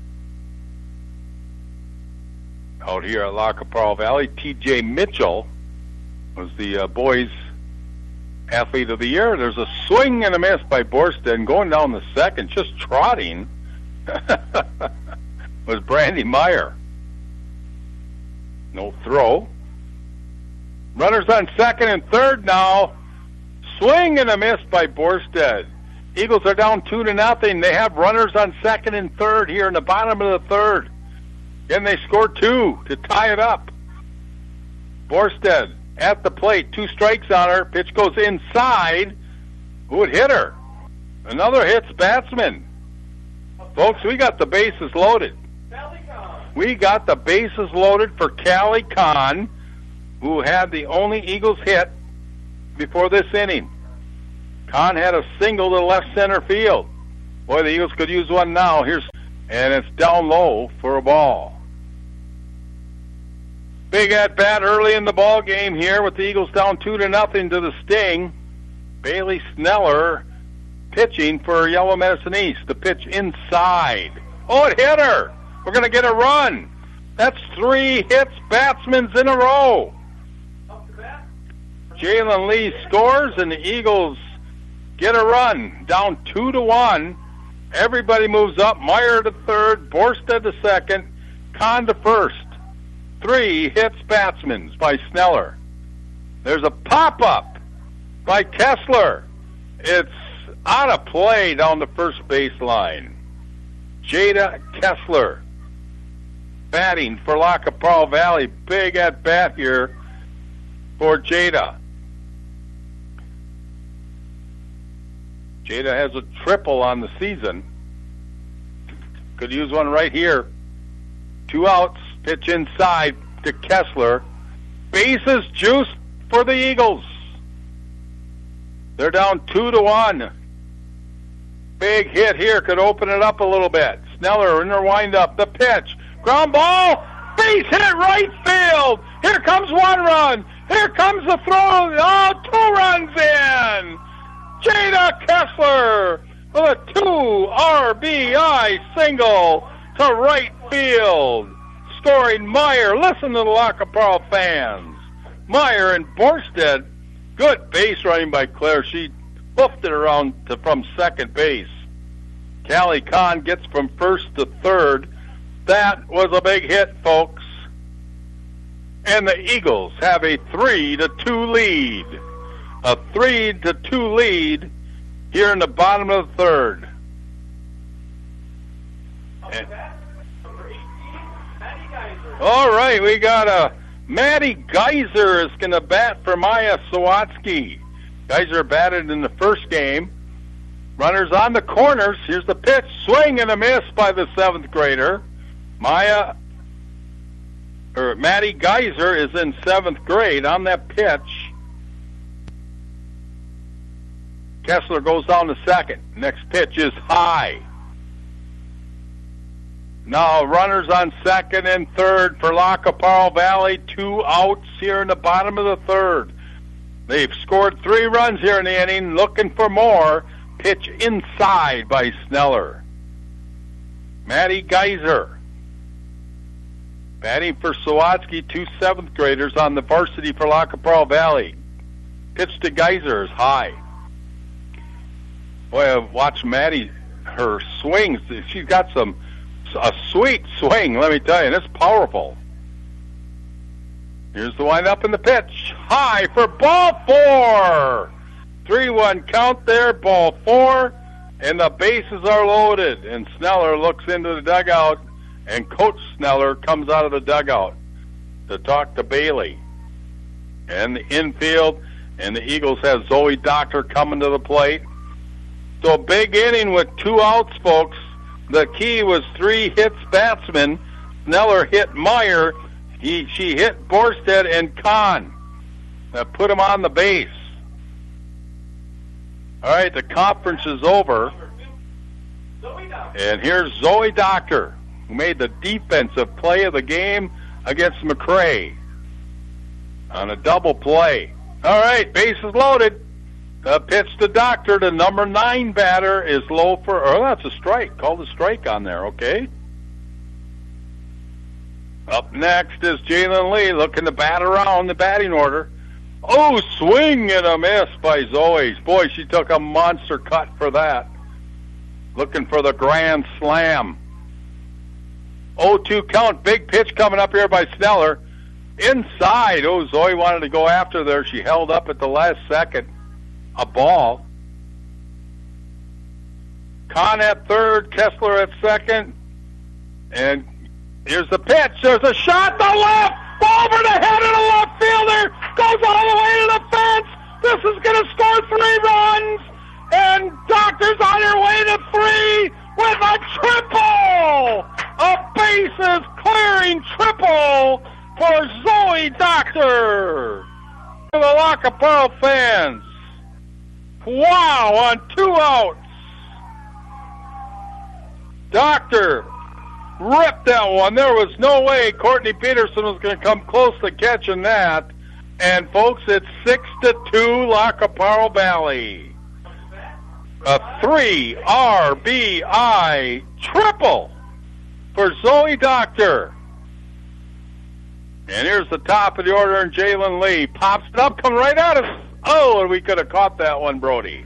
Out here at La Caparra Valley, T.J. Mitchell was the boys' athlete of the year. There's a swing and a miss by Borstead, going down the second, just trotting, was Brandy Meyer. No throw. Runners on second and third now. Swing and a miss by Borstead. Eagles are down 2-0. They have runners on second and third here in the bottom of the third. Then they score 2 to tie it up. Borstead at the plate, 2 strikes on her. Pitch goes inside. Who would hit her? Another hits batsman. Folks, we got the bases loaded. We got the bases loaded for Callie Kahn, who had the only Eagles hit before this inning. Kahn had a single to left center field. Boy, the Eagles could use one now. And it's down low for a ball. Big at-bat early in the ball game here with the Eagles down 2-0 to the Sting. Bailey Sneller pitching for Yellow Medicine East. The pitch inside. Oh, it hit her. We're going to get a run. That's 3 hits batsmen in a row. Jalen Lee scores, and the Eagles get a run. Down 2-1. Everybody moves up. Meyer to third, Borstead to second, Kahn to first. 3 hits batsmen by Sneller. There's a pop-up by Kessler. It's out of play down the first baseline. Jada Kessler batting for La Caparra Valley. Big at-bat here for Jada. Jada has a triple on the season. Could use one right here. 2 outs. Pitch inside to Kessler. Bases juiced for the Eagles. They're down 2-1. Big hit here could open it up a little bit. Sneller in her windup. The pitch. Ground ball. Base hit right field. Here comes 1 run. Here comes the throw. Oh, 2 runs in. Jada Kessler with a 2 RBI single to right field. Scoring Meyer. Listen to the La Caparra fans. Meyer and Borstead. Good base running by Claire. She hoofed it around from second base. Callie Kahn gets from first to third. That was a big hit, folks. And the Eagles have a 3-2 lead. A 3-2 lead here in the bottom of the third. All right, we got Maddie Geyser is going to bat for Maya Sawatsky. Geyser batted in the first game. Runners on the corners. Here's the pitch. Swing and a miss by the 7th grader. Maddie Geyser is in 7th grade on that pitch. Kessler goes down to second. Next pitch is high. Now runners on second and third for La Caparra Valley. 2 outs here in the bottom of the third. They've scored 3 runs here in the inning. Looking for more. Pitch inside by Sneller. Maddie Geyser batting for Sawatsky. 2 7th graders on the varsity for La Caparra Valley. Pitch to Geyser is high. Boy, watch Maddie, her swings. She's got a sweet swing, let me tell you, and it's powerful. Here's the windup in the pitch. High for ball 4. 3-1 count there, ball 4, and the bases are loaded. And Sneller looks into the dugout, and Coach Sneller comes out of the dugout to talk to Bailey. And the infield, and the Eagles have Zoe Doctor coming to the plate. So big inning with 2 outs, folks. The key was 3 hits batsmen. Sneller hit Meyer. She hit Borstead and Kahn. That put him on the base. All right, the conference is over. And here's Zoe Doctor, who made the defensive play of the game against McRae on a double play. All right, bases loaded. The pitch to Doctor, the number 9 batter, is low for... Oh, that's a strike. Called a strike on there, okay? Up next is Jalen Lee looking to bat around the batting order. Oh, swing and a miss by Zoe. Boy, she took a monster cut for that. Looking for the grand slam. 0-2 count. Big pitch coming up here by Sneller. Inside. Oh, Zoe wanted to go after there. She held up at the last second. A ball. Kahn at third. Kessler at second. And here's the pitch. There's a shot to left. Over the head of the left fielder. Goes all the way to the fence. This is going to score 3 runs. And Doctor's on her way to 3 with a triple. A bases clearing triple for Zoe Doctor. For the Locker Pearl fans. Wow, on 2 outs. Doctor ripped that one. There was no way Courtney Peterson was going to come close to catching that. And, folks, it's 6-2 Locker Pearl Valley. A 3 RBI triple for Zoe Doctor. And here's the top of the order, and Jalen Lee pops it up, coming right at us. Oh, and we could have caught that one, Brody.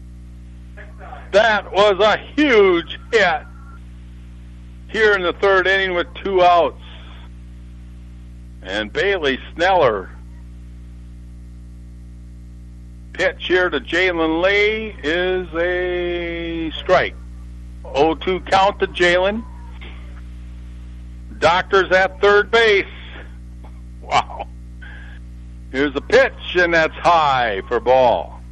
That was a huge hit here in the 3rd inning with 2 outs. And Bailey Sneller. Pitch here to Jalen Lee is a strike. 0-2 count to Jalen. Doctor's at third base. Wow. Here's the pitch, and that's high for ball.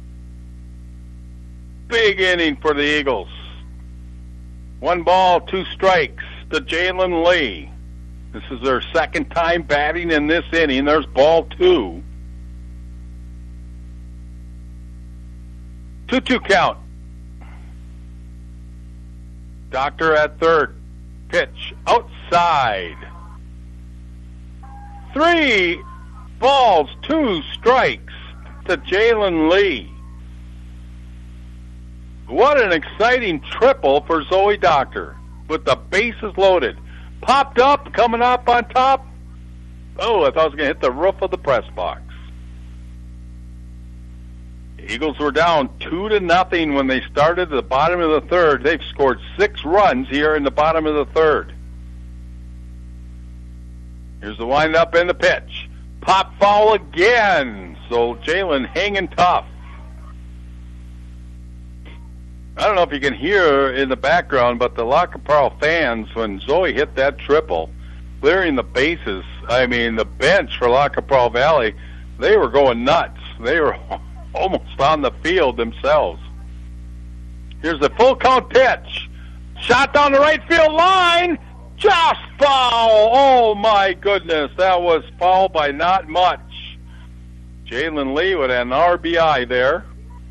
Big inning for the Eagles. 1 ball, 2 strikes to Jalen Lee. This is their 2nd time batting in this inning. There's ball 2. 2-2 count. Doctor at third. Pitch outside. 3 balls, 2 strikes to Jalen Lee. What an exciting triple for Zoe Doctor with the bases loaded. Popped up, coming up on top. Oh, I thought I was going to hit the roof of the press box. The Eagles were down 2-0 when they started at the bottom of the 3rd. They've scored 6 runs here in the bottom of the 3rd. Here's the windup and the pitch. Pop foul again. So Jalen hanging tough. I don't know if you can hear in the background, but the Locker Pearl fans, when Zoe hit that triple, clearing the bases, I mean, the bench for Locker Pearl Valley, they were going nuts. They were almost on the field themselves. Here's the full count pitch. Shot down the right field line. Just foul. Oh, my goodness. That was foul by not much. Jalen Lee with an RBI there.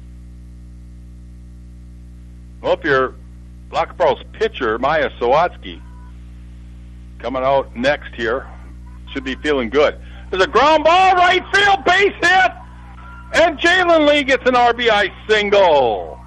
Well, if you're Locker Pearl's pitcher, Maya Sawatsky, coming out next here, should be feeling good. There's a ground ball, right field, base hit, and Jalen Lee gets an RBI single.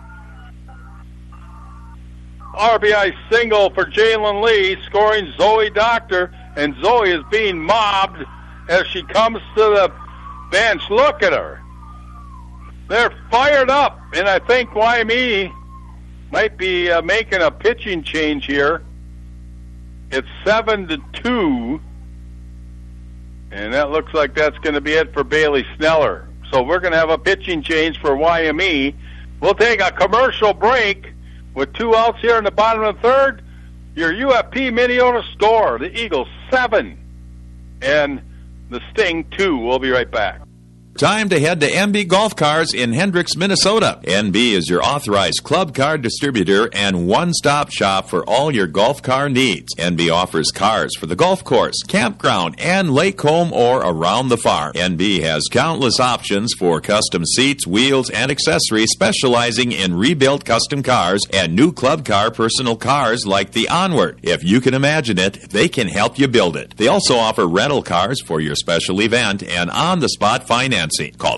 RBI single for Jalen Lee, scoring Zoe Doctor, and Zoe is being mobbed as she comes to the bench. Look at her. They're fired up, and I think YME might be making a pitching change here. It's 7-2, and that looks like that's going to be it for Bailey Sneller. So we're going to have a pitching change for YME. We'll take a commercial break with 2 outs here in the bottom of the third. Your UFP Minneota score, the Eagles 7 and the Sting 2. We'll be right back. Time to head to NB Golf Cars in Hendricks, Minnesota. NB is your authorized club car distributor and one-stop shop for all your golf car needs. NB offers cars for the golf course, campground, and lake home or around the farm. NB has countless options for custom seats, wheels, and accessories, specializing in rebuilt custom cars and new club car personal cars like the Onward. If you can imagine it, they can help you build it. They also offer rental cars for your special event and on-the-spot financing. Call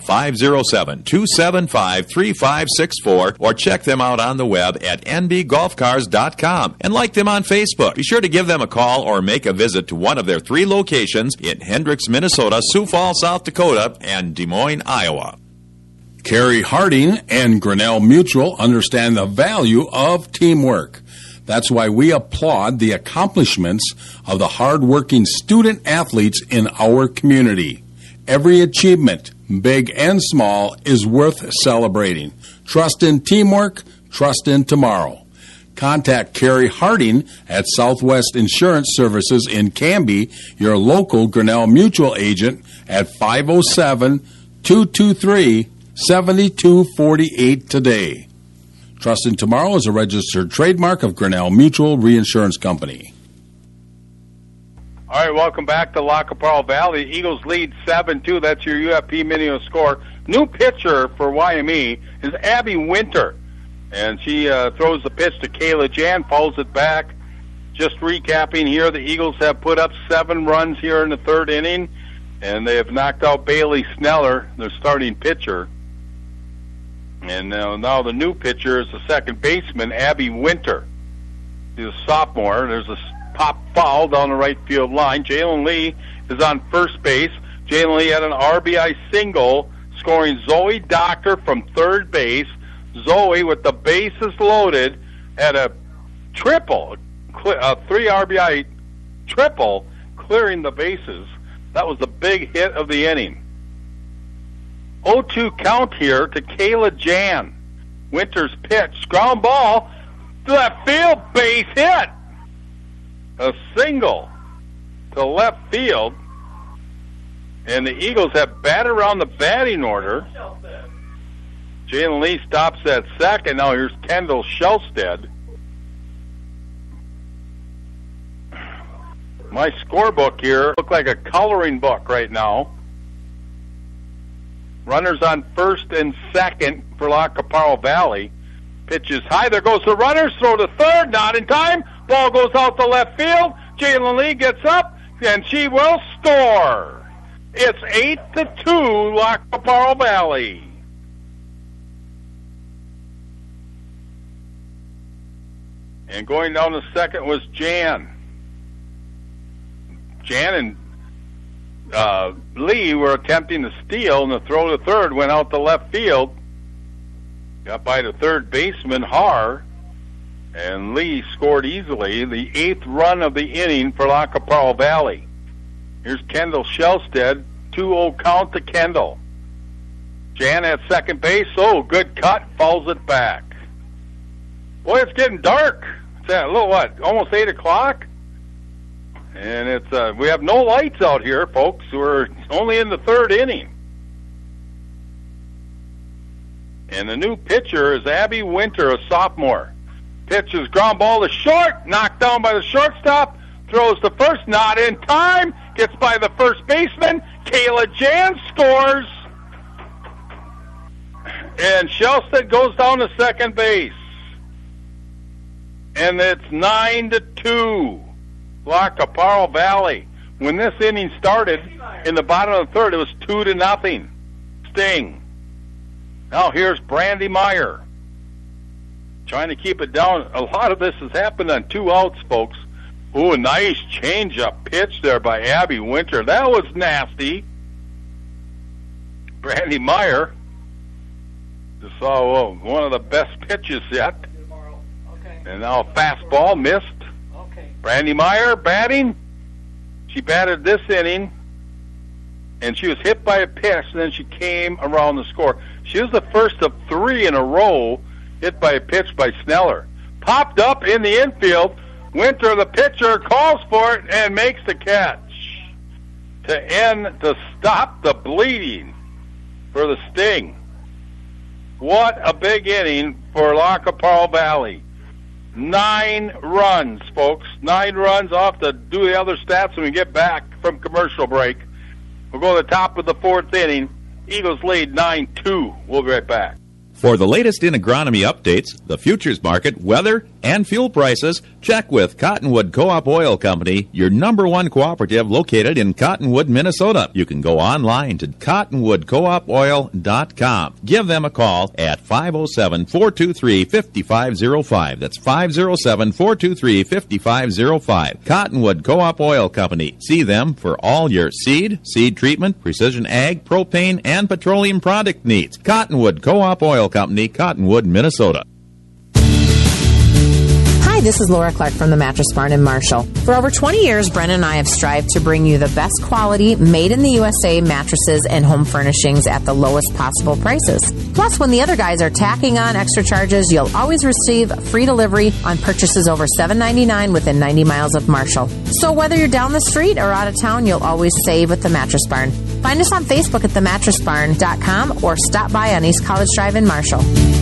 507-275-3564 or check them out on the web at nbgolfcars.com and like them on Facebook. Be sure to give them a call or make a visit to one of their 3 locations in Hendricks, Minnesota, Sioux Falls, South Dakota, and Des Moines, Iowa. Carrie Harding and Grinnell Mutual understand the value of teamwork. That's why we applaud the accomplishments of the hard-working student athletes in our community. Every achievement, big and small, is worth celebrating. Trust in teamwork, trust in tomorrow. Contact Carrie Harding at Southwest Insurance Services in Canby, your local Grinnell Mutual agent, at 507-223-7248 today. Trust in Tomorrow is a registered trademark of Grinnell Mutual Reinsurance Company. All right, welcome back to La Caparra Valley. Eagles lead 7-2. That's your UFP Minneota score. New pitcher for YME is Abby Winter, and she throws the pitch to Kayla Jan, fouls it back. Just recapping here, the Eagles have put up 7 runs here in the third inning, and they have knocked out Bailey Sneller, their starting pitcher. And now the new pitcher is the second baseman, Abby Winter. She's a sophomore. There's a pop foul down the right field line. Jalen Lee is on first base. Jalen Lee had an RBI single, scoring Zoe Doctor from third base. Zoe, with the bases loaded, had a triple, a 3 RBI triple, clearing the bases. That was the big hit of the inning. 0-2 count here to Kayla Jan. Winter's pitch, ground ball to left field, base hit. A single to left field, and the Eagles have batted around the batting order. Jalen Lee stops at second. Now here's Kendall Shellstead. My scorebook here looks like a coloring book right now. Runners on first and second for La Caparra Valley. Pitch is high. There goes the runners. Throw to third. Not in time. Ball goes out to left field. Jalen Lee gets up, and she will score. It's 8-2, La Caparra Valley. And going down to second was Jan. Jan and Lee were attempting to steal, and the throw to third went out to left field. Got by the third baseman, Har, and Lee scored easily. The 8th run of the inning for La Caparra Valley. Here's Kendall Shellstead, 2-0 count to Kendall. Jan at second base, good cut, fouls it back. Boy, it's getting dark. It's at almost 8 o'clock? And it's we have no lights out here, folks. We're only in the third inning. And the new pitcher is Abby Winter, a sophomore. Pitches ground ball to short, knocked down by the shortstop, throws to first, not in time, gets by the first baseman. Kayla Jan scores. And Shellstead goes down to second base. And it's 9-2. La Caparra Valley. When this inning started, in the bottom of the third, it was 2-0. Sting. Now here's Brandy Meyer. Trying to keep it down. A lot of this has happened on 2 outs, folks. Ooh, a nice change-up pitch there by Abby Winter. That was nasty. Brandy Meyer saw one of the best pitches yet. And now a fastball missed. Brandy Meyer batting. She batted this inning, and she was hit by a pitch, and then she came around the score. She was the first of 3 in a row hit by a pitch by Sneller. Popped up in the infield. Winter, the pitcher, calls for it and makes the catch to stop the bleeding for the Sting. What a big inning for La Capral Valley. 9 runs, folks. 9 runs. I'll have to do the other stats when we get back from commercial break. We'll go to the top of the 4th inning. Eagles lead 9-2. We'll be right back. For the latest in agronomy updates, the futures market, weather, and fuel prices, check with Cottonwood Co-op Oil Company, your #1 cooperative located in Cottonwood, Minnesota. You can go online to cottonwoodcoopoil.com. Give them a call at 507-423-5505. That's 507-423-5505. Cottonwood Co-op Oil Company. See them for all your seed treatment, precision ag, propane, and petroleum product needs. Cottonwood Co-op Oil Company, Cottonwood, Minnesota. Hi, this is Laura Clark from the Mattress Barn in Marshall. For over 20 years, Brennan and I have strived to bring you the best quality, made in the USA mattresses and home furnishings at the lowest possible prices. Plus, when the other guys are tacking on extra charges, you'll always receive free delivery on purchases over $7.99 within 90 miles of Marshall. So whether you're down the street or out of town, you'll always save with the Mattress Barn. Find us on Facebook at themattressbarn.com or stop by on East College Drive in Marshall.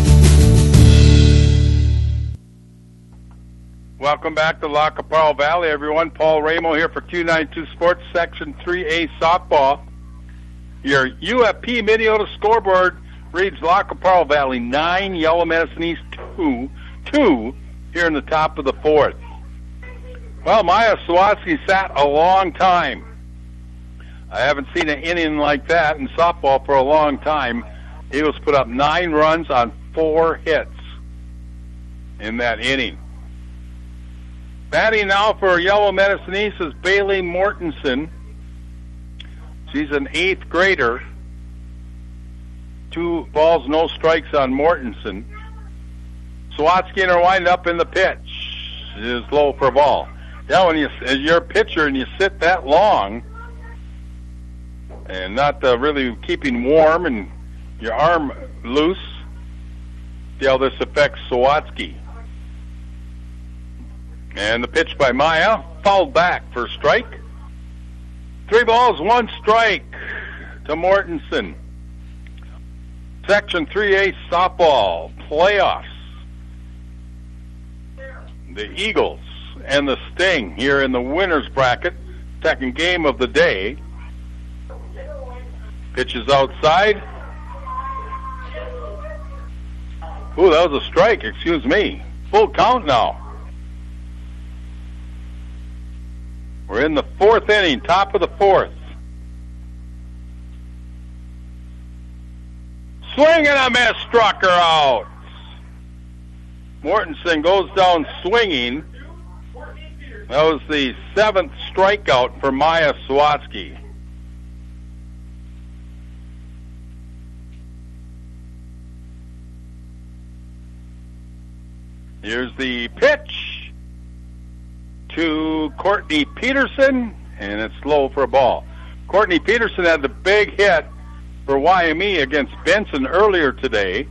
Welcome back to La Capral Valley, everyone. Paul Ramo here for Q92 Sports, Section 3A Softball. Your UFP Minneota scoreboard reads La Capral Valley 9, Yellow Medicine East 2 here in the top of the 4th. Well, Maya Sawatsky sat a long time. I haven't seen an inning like that in softball for a long time. Eagles put up 9 runs on 4 hits in that inning. Batting now for Yellow Medicine East is Bailey Mortensen. She's an 8th grader. 2 balls, no strikes on Mortensen. Sawatsky and her wind up in the pitch. It is low for a ball. Yeah, when you're a pitcher and you sit that long and not really keeping warm and your arm loose, see how this affects Sawatsky. And the pitch by Maya, fouled back for a strike. 3 balls, 1 strike to Mortensen. Section 3A softball playoffs. The Eagles and the Sting here in the winner's bracket. Second game of the day. Pitches outside. Ooh, that was a strike, excuse me. Full count now. We're in the 4th inning, top of the 4th. Swing and a miss, struck her out. Mortensen goes down swinging. That was the 7th strikeout for Maya Sawatsky. Here's the pitch to Courtney Peterson, and it's low for a ball. Courtney Peterson had the big hit for YME against Benson earlier today.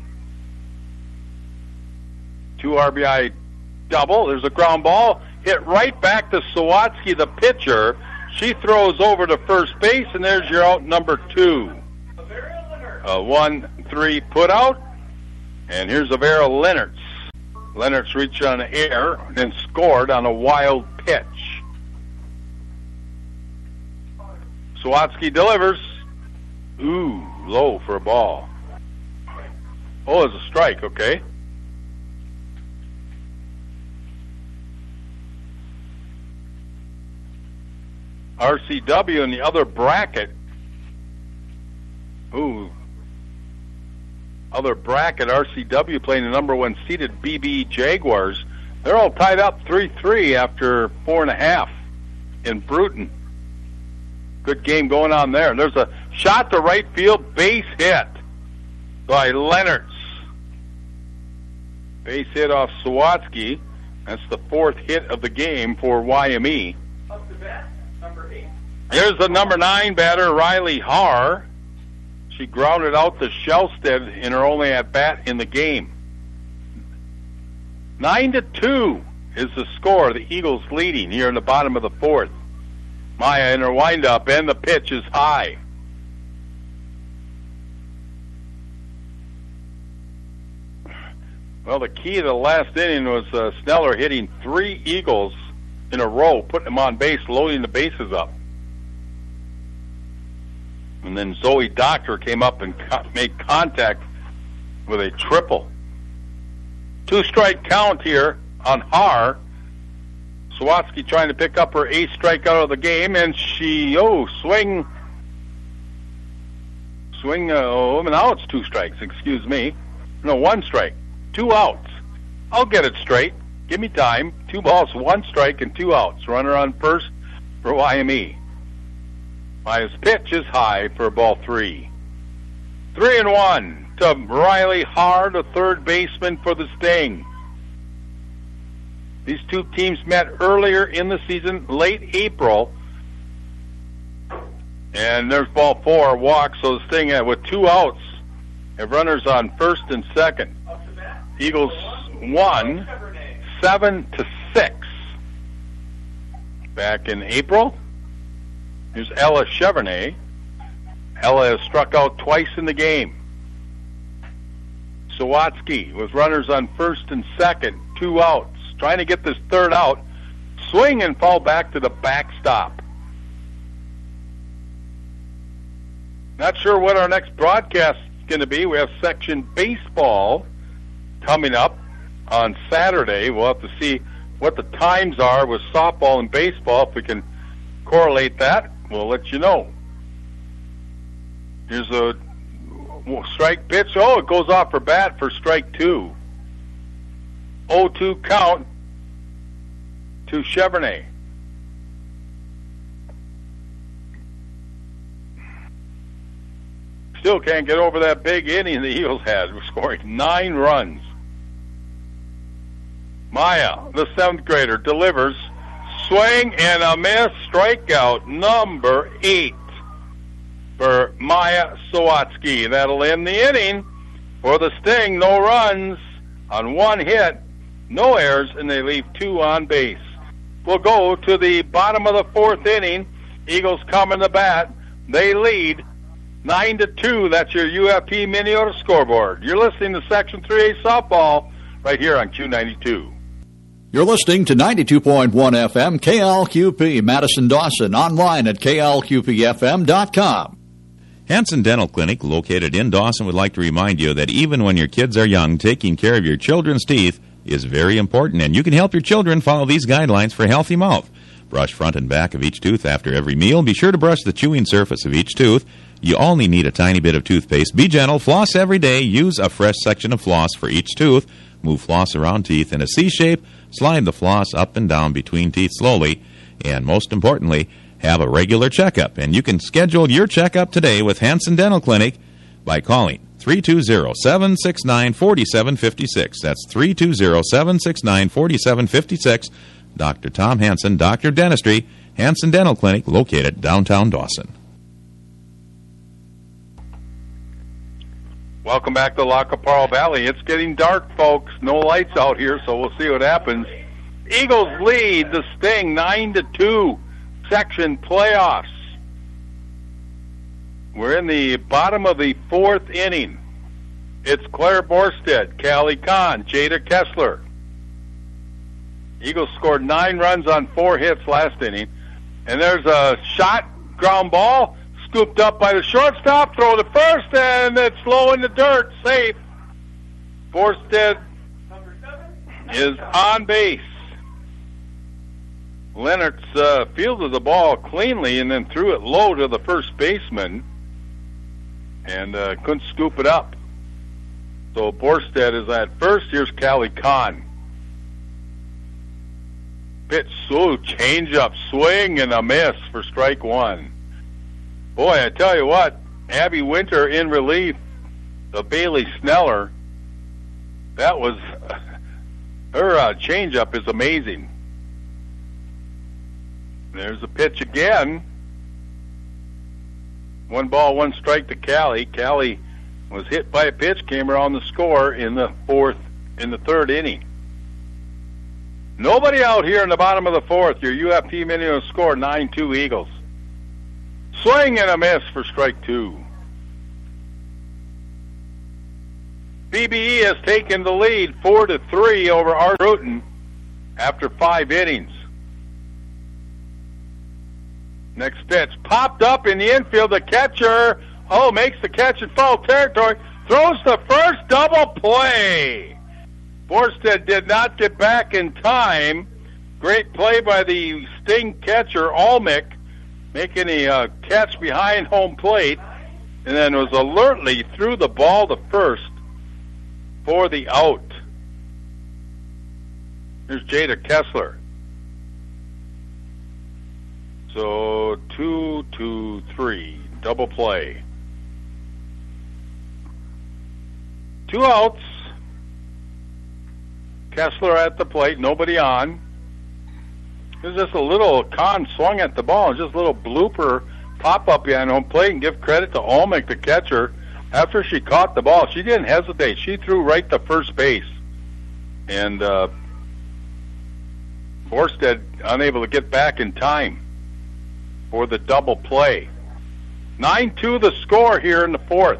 2 RBI double. There's a ground ball hit right back to Sawatsky, the pitcher. She throws over to first base, and there's your out number 2. 1-3 put out, and here's Avera Lennertz. Lennertz reached on the air and scored on a wild pitch. Sawatsky delivers. Ooh, low for a ball. Oh, it's a strike, okay. RCW in the other bracket. Ooh. Other bracket, RCW playing the #1 seeded BB Jaguars. They're all tied up 3-3 after 4.5 in Bruton. Good game going on there. There's a shot to right field, base hit by Lennertz. Base hit off Sawatsky. That's the 4th hit of the game for YME. Up to bat, number 8. Here's the number 9 batter, Riley Haar. She grounded out to Shellstead in her only at-bat in the game. 9-2 is the score. The Eagles leading here in the bottom of the 4th. Maya in her windup, and the pitch is high. Well, the key to the last inning was Sneller hitting 3 Eagles in a row, putting them on base, loading the bases up. And then Zoe Doctor came up and made contact with a triple. 2-strike count here on Haar. Sawatsky trying to pick up her 8th strikeout of the game, and she, swing, now it's 2 strikes, excuse me. No, 1 strike, 2 outs. I'll get it straight. Give me time. 2 balls, 1 strike, and 2 outs. Runner on first for YME. Maya's pitch is high for ball 3. 3-1 to Riley Haar, the third baseman for the Sting. These two teams met earlier in the season, late April. And there's ball 4, walk, so the Sting with 2 outs have runners on first and second. Eagles won 7-6 back in April. Here's Ella Chevrolet. Ella has struck out twice in the game. Sawatsky with runners on first and second, 2 outs. Trying to get this 3rd out. Swing and fall back to the backstop. Not sure what our next broadcast is going to be. We have section baseball coming up on Saturday. We'll have to see what the times are with softball and baseball. If we can correlate that, we'll let you know. Here's a strike pitch. It goes off for bat for strike 2. 0-2 count to Chevrolet. Still can't get over that big inning the Eagles had. We're scoring 9 runs. Maya, the 7th grader, delivers. Swing and a miss. Strikeout number 8 for Maya Sawatsky. That'll end the inning for the Sting. No runs on 1 hit, no errors, and they leave 2 on base. We'll go to the bottom of the 4th inning. Eagles come in the bat. They lead 9-2. That's your UFP Minneota scoreboard. You're listening to Section 3A softball right here on Q92. You're listening to 92.1 FM KLQP Madison-Dawson, online at klqpfm.com. Hanson Dental Clinic, located in Dawson, would like to remind you that even when your kids are young, taking care of your children's teeth is very important, and you can help your children follow these guidelines for a healthy mouth. Brush front and back of each tooth after every meal. Be sure to brush the chewing surface of each tooth. You only need a tiny bit of toothpaste. Be gentle. Floss every day. Use a fresh section of floss for each tooth. Move floss around teeth in a C shape. Slide the floss up and down between teeth slowly. And most importantly, have a regular checkup. And you can schedule your checkup today with Hanson Dental Clinic by calling 320-769-4756. That's 320-769-4756. Dr. Tom Hanson, Dr. Dentistry, Hanson Dental Clinic, located downtown Dawson. Welcome back to La Caparra Valley. It's getting dark, folks. No lights out here, so we'll see what happens. Eagles lead the Sting 9-2 section playoffs. We're in the bottom of the 4th inning. It's Claire Borstead, Callie Kahn, Jada Kessler. Eagles scored 9 runs on 4 hits last inning. And there's a shot, ground ball, scooped up by the shortstop, throw to first, and it's low in the dirt, safe. Borstead is on base. Lennox fielded the ball cleanly and then threw it low to the first baseman and couldn't scoop it up. So Borstead is at first. Here's Callie Kahn. Pitch, change up, swing and a miss for strike 1. Boy, I tell you what, Abby Winter in relief of Bailey Sneller. That was Her changeup is amazing. There's the pitch again. 1 ball, 1 strike to Callie. Callie was hit by a pitch, came around the score in the 3rd inning. Nobody out here in the bottom of the 4th. Your UFT minimum score 9-2 Eagles. Swing and a miss for strike 2. BBE has taken the lead 4-3 over Art Bruton after 5 innings. Next pitch popped up in the infield. The catcher, makes the catch in foul territory. Throws the first double play. Borstead did not get back in time. Great play by the Sting catcher, Almick, making a catch behind home plate, and then was alertly threw the ball to first for the out. Here's Jada Kessler. So 2-2-3, double play. 2 outs. Kessler at the plate, nobody on. There's just a little Kahn swung at the ball, just a little blooper pop-up behind home plate, and give credit to Olmec, the catcher. After she caught the ball, she didn't hesitate. She threw right to first base. And Borstead unable to get back in time for the double play. 9-2 the score here in the 4th.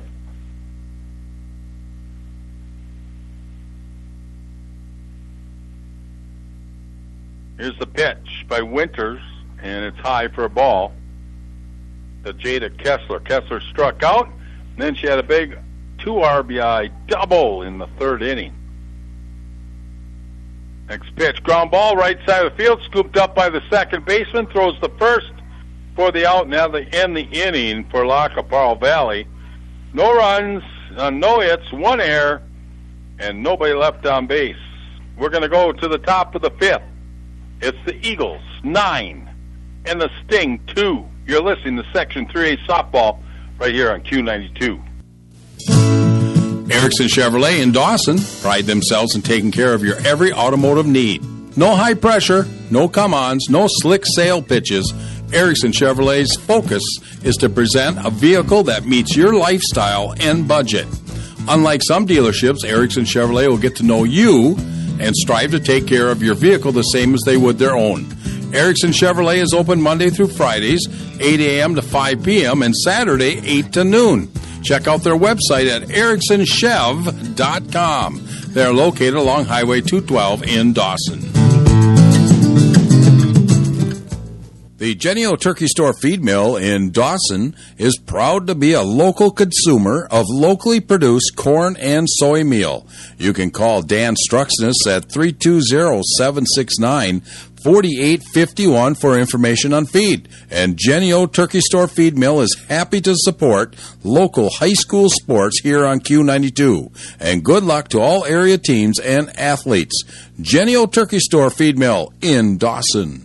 Here's the pitch by Winters, and it's high for a ball to Jada Kessler. Kessler struck out, and then she had a big 2 RBI double in the 3rd inning. Next pitch, ground ball, right side of the field, scooped up by the second baseman, throws the first for the out. Now they end the inning for La Caparra Valley. No runs, no hits, 1 error, and nobody left on base. We're going to go to the top of the 5th. It's the Eagles, 9, and the Sting, 2. You're listening to Section 3A Softball right here on Q92. Erickson Chevrolet in Dawson pride themselves in taking care of your every automotive need. No high pressure, no come-ons, no slick sale pitches. Erickson Chevrolet's focus is to present a vehicle that meets your lifestyle and budget. Unlike some dealerships, Erickson Chevrolet will get to know you and strive to take care of your vehicle the same as they would their own. Erickson Chevrolet is open Monday through Fridays, 8 a.m. to 5 p.m., and Saturday, 8 to noon. Check out their website at ericksonchev.com. They're located along Highway 212 in Dawson. The Genio Turkey Store Feed Mill in Dawson is proud to be a local consumer of locally produced corn and soy meal. You can call Dan Struxness at 320-769-4851 for information on feed. And Genio Turkey Store Feed Mill is happy to support local high school sports here on Q92. And good luck to all area teams and athletes. Genio Turkey Store Feed Mill in Dawson.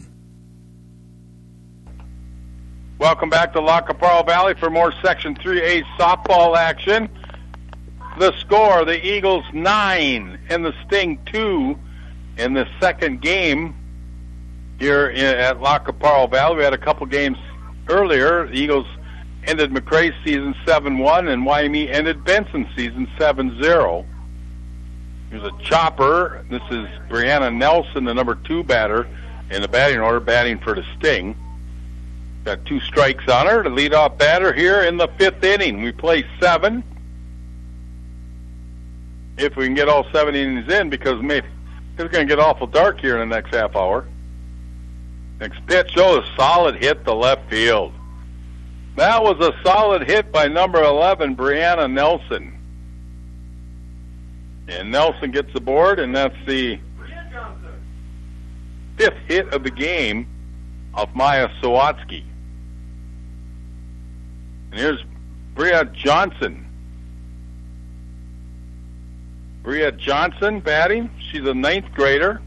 Welcome back to La Caparra Valley for more Section 3A softball action. The score, the Eagles 9 and the Sting 2 in the second game here at La Caparra Valley. We had a couple games earlier. The Eagles ended McRae's season 7-1 and Wyoming ended Benson's season 7-0. Here's a chopper. This is Brianna Nelson, the number 2 batter in the batting order, batting for the Sting. Got 2 strikes on her. The leadoff batter here in the 5th inning. We play 7. If we can get all 7 innings in, because maybe it's going to get awful dark here in the next half hour. Next pitch, a solid hit to left field. That was a solid hit by number 11, Brianna Nelson. And Nelson gets the board, and that's the 5th hit of the game of Maya Sawatsky. And here's Bria Johnson. Bria Johnson batting. She's a 9th grader.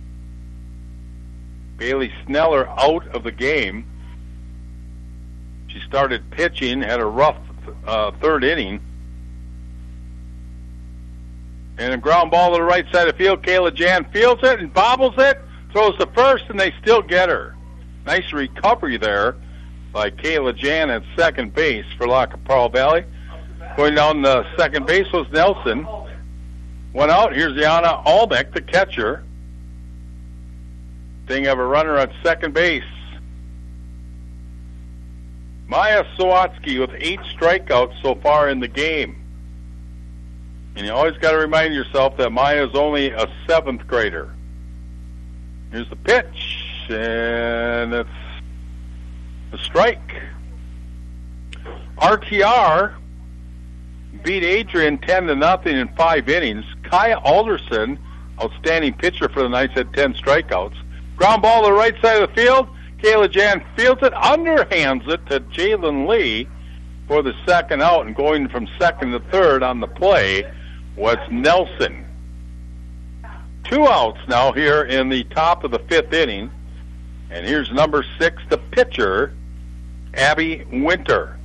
Bailey Sneller out of the game. She started pitching, had a rough 3rd inning. And a ground ball to the right side of the field. Kayla Jan fields it and bobbles it, throws to first, and they still get her. Nice recovery there by Kayla Jan at second base for La Caparra Valley. Going down the second base was Nelson. Went out. Here's Yana Albeck, the catcher. They have a runner at second base. Maya Sawatsky with 8 strikeouts so far in the game. And you always got to remind yourself that Maya is only a 7th grader. Here's the pitch, and it's a strike. RTR beat Adrian 10-0 in 5 innings. Kaya Alderson, outstanding pitcher for the Knights, had 10 strikeouts. Ground ball to the right side of the field. Kayla Jan fields it, underhands it to Jalen Lee for the second out, and going from second to third on the play was Nelson. 2 outs now here in the top of the 5th inning. And here's number 6, the pitcher, Abby Winter.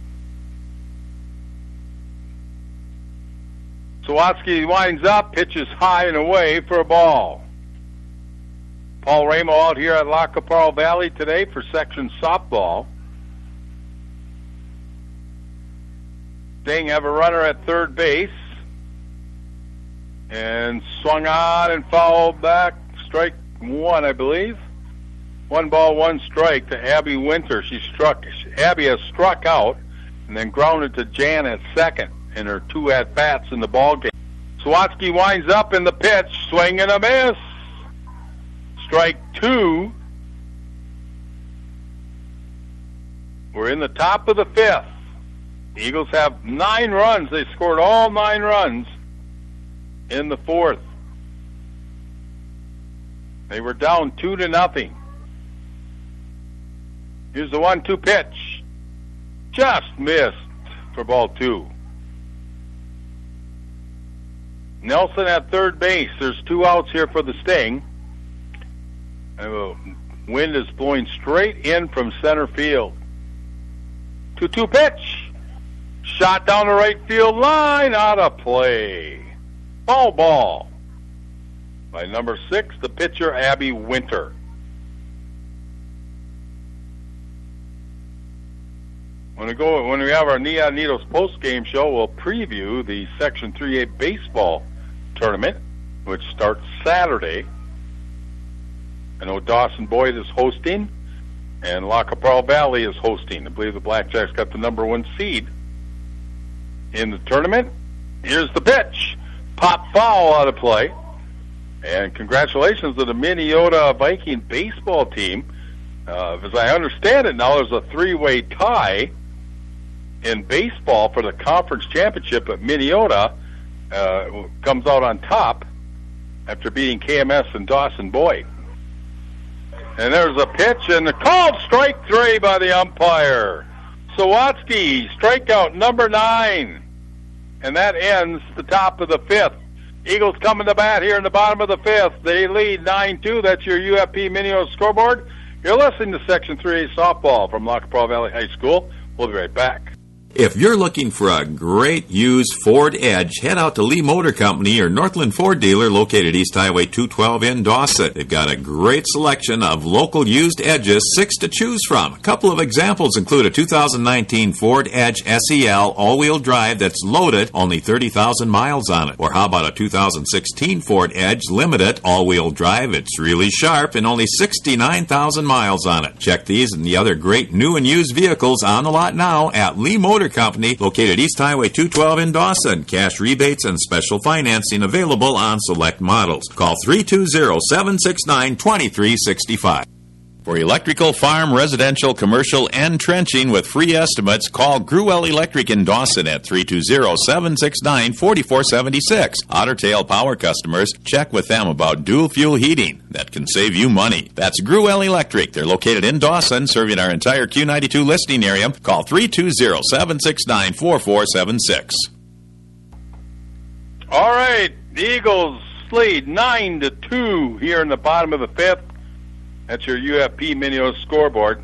Sawatsky winds up, pitches high and away for a ball. Paul Ramo out here at La Caparra Valley today for section softball. They have a runner at third base. And swung on and fouled back. Strike 1, I believe. 1 ball, 1 strike to Abby Winter. Abby has struck out and then grounded to Jan at second in her 2 at-bats in the ball game. Sawatsky winds up in the pitch. Swing and a miss. Strike 2. We're in the top of the 5th. The Eagles have 9 runs. They scored all 9 runs in the 4th. They were down 2-0. Here's the 1-2 pitch. Just missed for ball 2. Nelson at third base. There's 2 outs here for the Sting. And the wind is blowing straight in from center field. 2-2 pitch. Shot down the right field line. Out of play. Ball by number 6, the pitcher, Abby Winter. When we have our Neon Needles post-game show, we'll preview the Section 3A baseball tournament, which starts Saturday. I know Dawson Boyd is hosting, and La Caparra Valley is hosting. I believe the Blackjacks got the number 1 seed in the tournament. Here's the pitch. Pop foul out of play. And congratulations to the Minneota Viking baseball team. As I understand it now, there's a 3-way tie in baseball for the conference championship, but Minneota comes out on top after beating KMS and Dawson Boyd. And there's a pitch, and a called strike 3 by the umpire. Sawatsky, strikeout number 9. And that ends the top of the 5th. Eagles coming to bat here in the bottom of the 5th. They lead 9-2. That's your UFP Minneota scoreboard. You're listening to Section 3A softball from La Caparra Valley High School. We'll be right back. If you're looking for a great used Ford Edge, head out to Lee Motor Company or Northland Ford dealer located East Highway 212 in Dawson. They've got a great selection of local used Edges, 6 to choose from. A couple of examples include a 2019 Ford Edge SEL all-wheel drive that's loaded, only 30,000 miles on it. Or how about a 2016 Ford Edge Limited all-wheel drive? It's really sharp and only 69,000 miles on it. Check these and the other great new and used vehicles on the lot now at Lee Motor Company, located East Highway 212 in Dawson. Cash rebates and special financing available on select models. Call 320-769-2365. For electrical, farm, residential, commercial, and trenching with free estimates, call Gruel Electric in Dawson at 320-769-4476. Otter Tail Power customers, check with them about dual fuel heating. That can save you money. That's Gruel Electric. They're located in Dawson, serving our entire Q92 listing area. Call 320-769-4476. All right, the Eagles lead 9-2 here in the bottom of the 5th. That's your UFP Minneota scoreboard.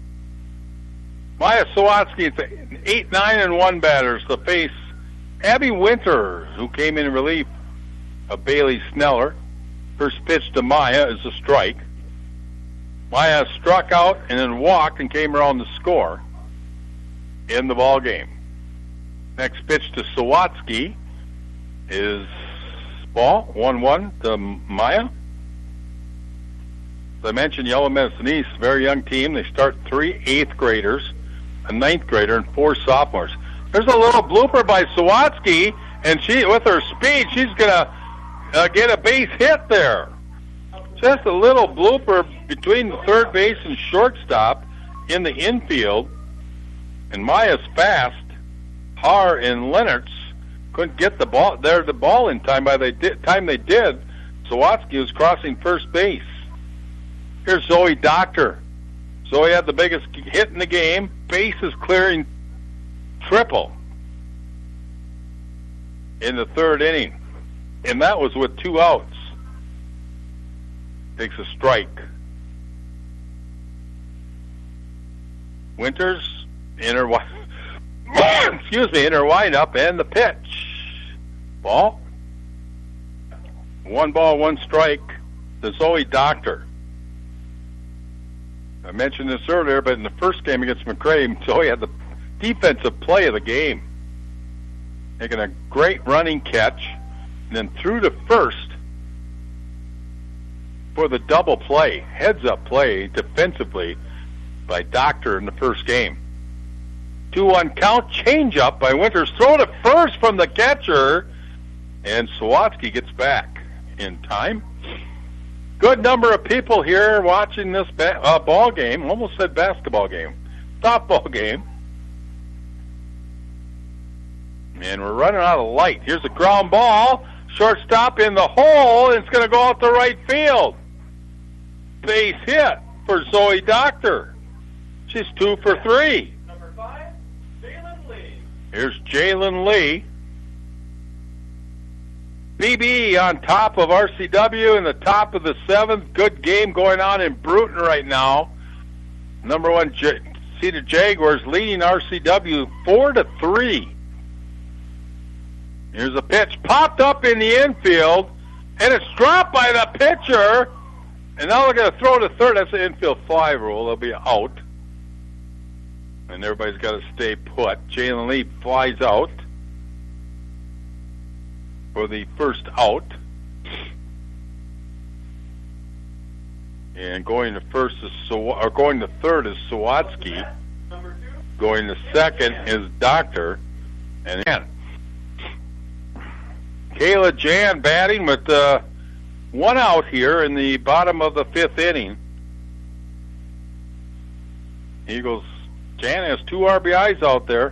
Maya Sawatsky, it's 8, 9, and 1 batters to face Abby Winter, who came in relief of Bailey Sneller. First pitch to Maya is a strike. Maya struck out and then walked and came around to score in the ball game. Next pitch to Sawatsky is ball, 1-1 to Maya. As I mentioned, Yellow Medicine East, very young team. They start 3 8th graders, a 9th grader, and 4 sophomores. There's a little blooper by Sawatsky, and she, with her speed, she's going to get a base hit there. Just a little blooper between the third base and shortstop in the infield. And Maya's fast. Har and Lennertz couldn't get the ball in time. By the time they did, Sawatsky was crossing first base. Here's Zoe Doctor. Zoe had the biggest hit in the game. Bases clearing triple in the third inning. And that was with 2 outs. Takes a strike. Winters in her windup and the pitch. Ball. 1 ball, 1 strike to Zoe Doctor. I mentioned this earlier, but in the first game against McRae, Zoe had the defensive play of the game. Making a great running catch, and then through to first for the double play, heads-up play defensively by Doctor in the first game. 2-1 count, change-up by Winters, throw to first from the catcher, and Sawatsky gets back in time. Good number of people here watching this ball game. Almost said basketball game. Softball game. And we're running out of light. Here's a ground ball. Shortstop in the hole, and it's going to go out to right field. Base hit for Zoe Doctor. She's 2 for 3. Number 5, Jalen Lee. Here's Jalen Lee. BB on top of RCW in the top of the 7th. Good game going on in Bruton right now. Number 1 seeded Jaguars leading RCW 4-3. Here's a pitch popped up in the infield, and it's dropped by the pitcher. And now they're going to throw to third. That's the infield fly rule. They'll be out. And everybody's got to stay put. Jalen Lee flies out for the first out. And going to third is Sawatsky. Going to second is Doctor. And then Kayla Jan batting with 1 out here in the bottom of the 5th inning. Eagles, Jan has 2 RBIs out there.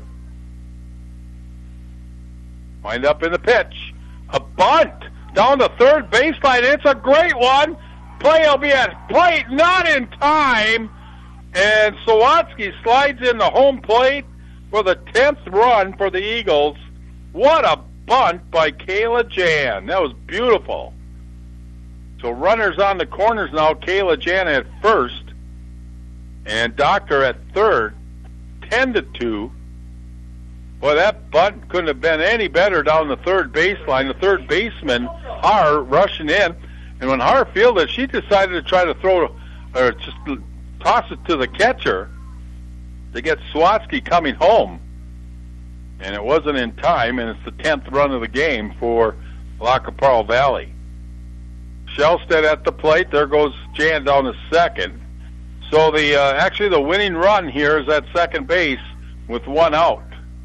Wind up in the pitch. A bunt down the third baseline. It's a great one. Play will be at plate, not in time. And Sawatsky slides in the home plate for the 10th run for the Eagles. What a bunt by Kayla Jan. That was beautiful. So runners on the corners now. Kayla Jan at first and Doctor at third. 10-2. Boy, that bunt couldn't have been any better down the third baseline. The third baseman, Har, rushing in. And when Har fielded, she decided to try to just toss it to the catcher to get Sawatsky coming home. And it wasn't in time, and it's the 10th run of the game for La Capral Valley. Shellstead at the plate. There goes Jan down to second. So actually the winning run here is at second base with 1 out.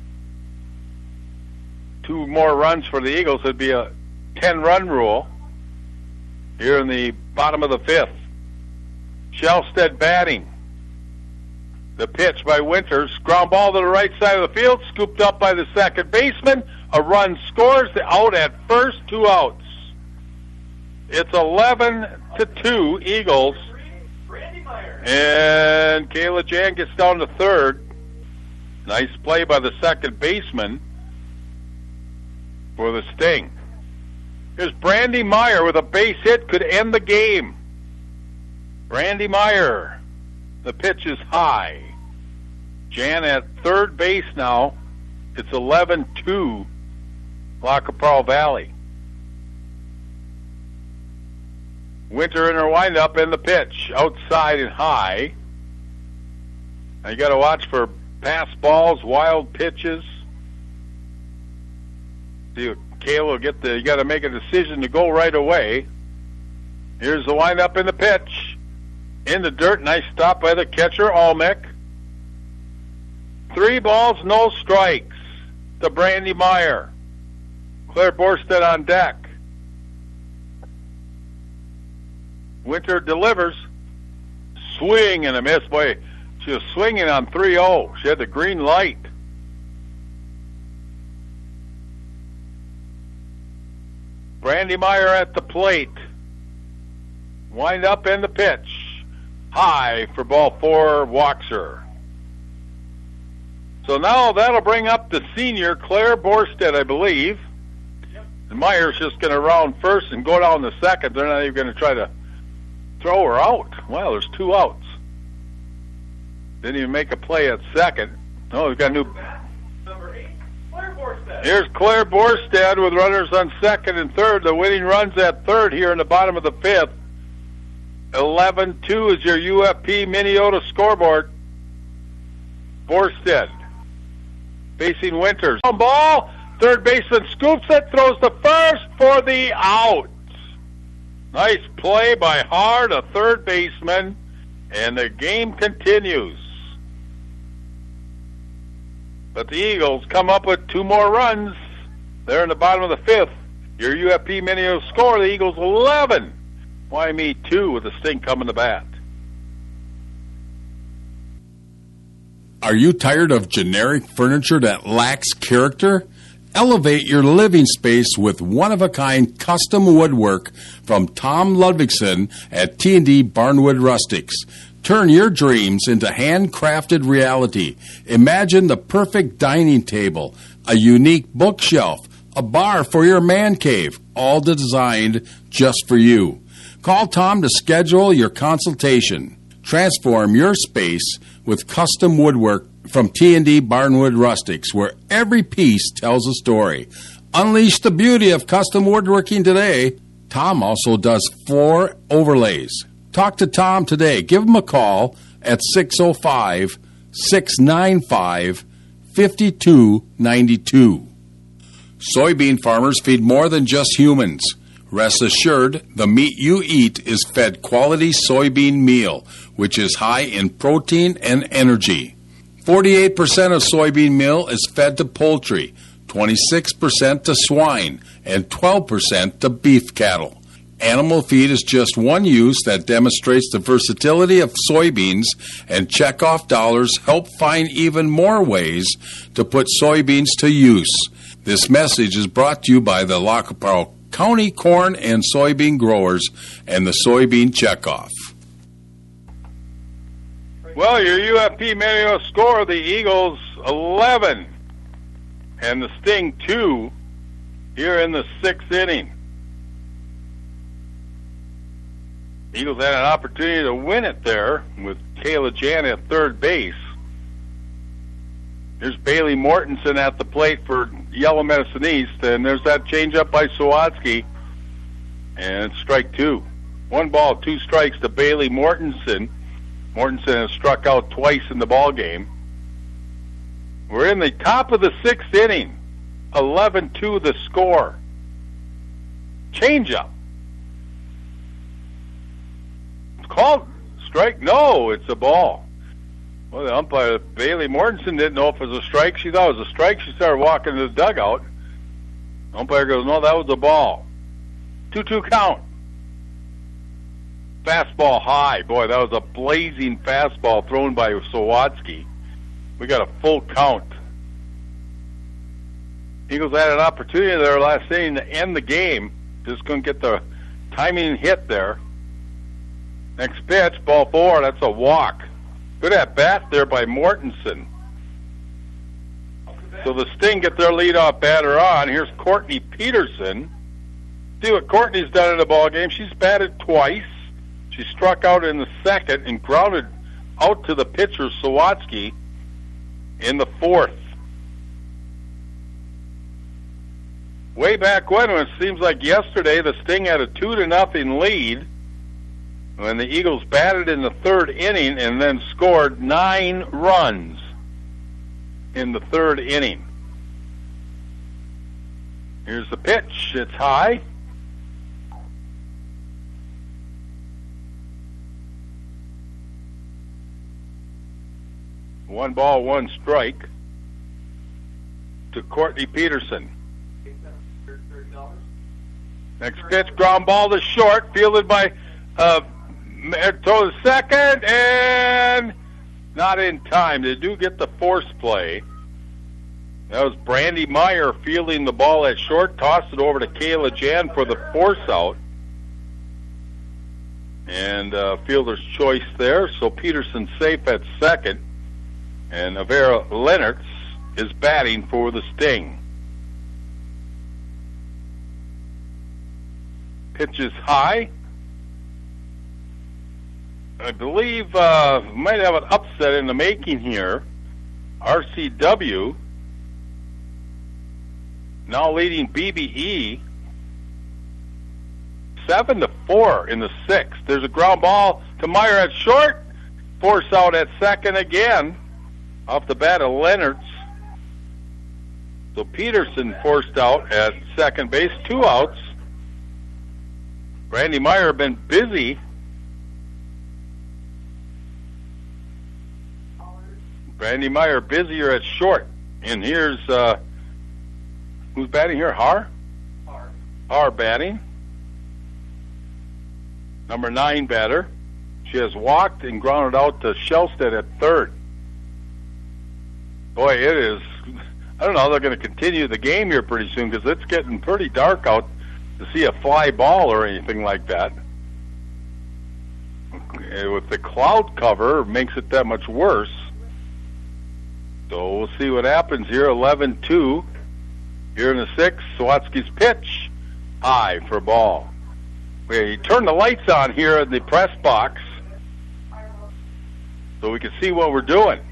2 more runs for the Eagles. It'd be a 10-run rule here in the bottom of the 5th. Shellstead batting. The pitch by Winters. Ground ball to the right side of the field. Scooped up by the second baseman. A run scores. The out at first. 2 outs. It's 11-2 Eagles. And Kayla Jan gets down to third. Nice play by the second baseman for the Sting. Here's Brandy Meyer with a base hit. Could end the game. Brandy Meyer. The pitch is high. Jan at third base now. It's 11-2 La Capral Valley. Winter in her windup and the pitch. Outside and high. Now you got to watch for pass balls, wild pitches. See what Kayla will get you got to make a decision to go right away. Here's the windup and the pitch. In the dirt, nice stop by the catcher, Almec. 3 balls, no strikes to Brandy Meyer. Claire Borstead on deck. Winter delivers. Swing and a miss. Boy, she was swinging on 3-0. She had the green light. Brandy Meyer at the plate. Wind up and the pitch. High for ball 4, walks her. So now that'll bring up the senior, Claire Borstead, I believe. Yep. And Meyer's just going to round first and go down the second. They're not even going to try to throw her out. Well, there's 2 outs. Didn't even make a play at second. Oh, we've got a new... Number 8, Claire Borstead. Here's Claire Borstead with runners on second and third. The winning runs at third here in the bottom of the 5th. 11-2 is your UFP Minneota scoreboard. Borstead facing Winters. Ball, third baseman scoops it, throws the first for the out. Nice play by Hard, a third baseman, and the game continues. But the Eagles come up with 2 more runs. They're in the bottom of the 5th. Your UFP Minneota score, the Eagles 11. Why me 2 with the Sting coming to bat? Are you tired of generic furniture that lacks character? Elevate your living space with one-of-a-kind custom woodwork from Tom Ludvigsen at T&D Barnwood Rustics. Turn your dreams into handcrafted reality. Imagine the perfect dining table, a unique bookshelf, a bar for your man cave, all designed just for you. Call Tom to schedule your consultation. Transform your space with custom woodwork from T&D Barnwood Rustics, where every piece tells a story. Unleash the beauty of custom woodworking today. Tom also does floor overlays. Talk to Tom today. Give him a call at 605-695-5292. Soybean farmers feed more than just humans. Rest assured, the meat you eat is fed quality soybean meal, which is high in protein and energy. 48% of soybean meal is fed to poultry, 26% to swine, and 12% to beef cattle. Animal feed is just one use that demonstrates the versatility of soybeans, and checkoff dollars help find even more ways to put soybeans to use. This message is brought to you by the Lac qui Parle County Corn and Soybean Growers and the Soybean Checkoff. Well, your UFP Minneota score, the Eagles 11 and the Sting 2 here in the 6th inning. Eagles had an opportunity to win it there with Kayla Jan at third base. There's Bailey Mortensen at the plate for Yellow Medicine East, and there's that changeup by Sawatsky, and strike 2. 1 ball, 2 strikes to Bailey Mortensen. Mortensen has struck out twice in the ball game. We're in the top of the 6th inning. 11-2 the score. Changeup. It's called strike. No, it's a ball. Well, the umpire, Bailey Mortensen, didn't know if it was a strike. She thought it was a strike. She started walking to the dugout. The umpire goes, no, that was a ball. 2-2 count. Fastball high. Boy, that was a blazing fastball thrown by Sawatsky. We got a full count. Eagles had an opportunity there last inning to end the game. Just couldn't get the timing hit there. Next pitch, ball 4. That's a walk. Good at bat there by Mortensen. So the Sting get their leadoff batter on. Here's Courtney Peterson. See what Courtney's done in the ball game. She's batted twice. She struck out in the 2nd and grounded out to the pitcher Sawatsky in the 4th. Way back when it seems like yesterday, the Sting had a 2-0 lead. when the Eagles batted in the third inning and then scored 9 runs in the third inning. Here's the pitch. It's high. One ball, one strike to Courtney Peterson. Next pitch, ground ball to short, fielded by throw to second, and not in time. They do get the force play. That was Brandy Meyer fielding the ball at short, tossed it over to Kayla Jan for the force out. And fielder's choice there, so Peterson safe at second. And Avera Lennertz is batting for the Sting. Pitch is high. I believe might have an upset in the making here. RCW now leading BBE 7-4 in the sixth. There's a ground ball to Meyer at short. Force out at second again. Off the bat of Lennertz. So Peterson forced out at second base. 2 outs. Brandy Meyer been busy. Brandy Meyer busier at short. And here's who's batting here? Har batting. Number 9 batter. She has walked and grounded out to Shellstead at third. Boy, it is. I don't know. They're going to continue the game here pretty soon because it's getting pretty dark out to see a fly ball or anything like that. With the cloud cover, it makes it that much worse. So we'll see what happens here. 11-2 here in the sixth. Sawatsky's pitch high for ball. We turn the lights on here in the press box so we can see what we're doing.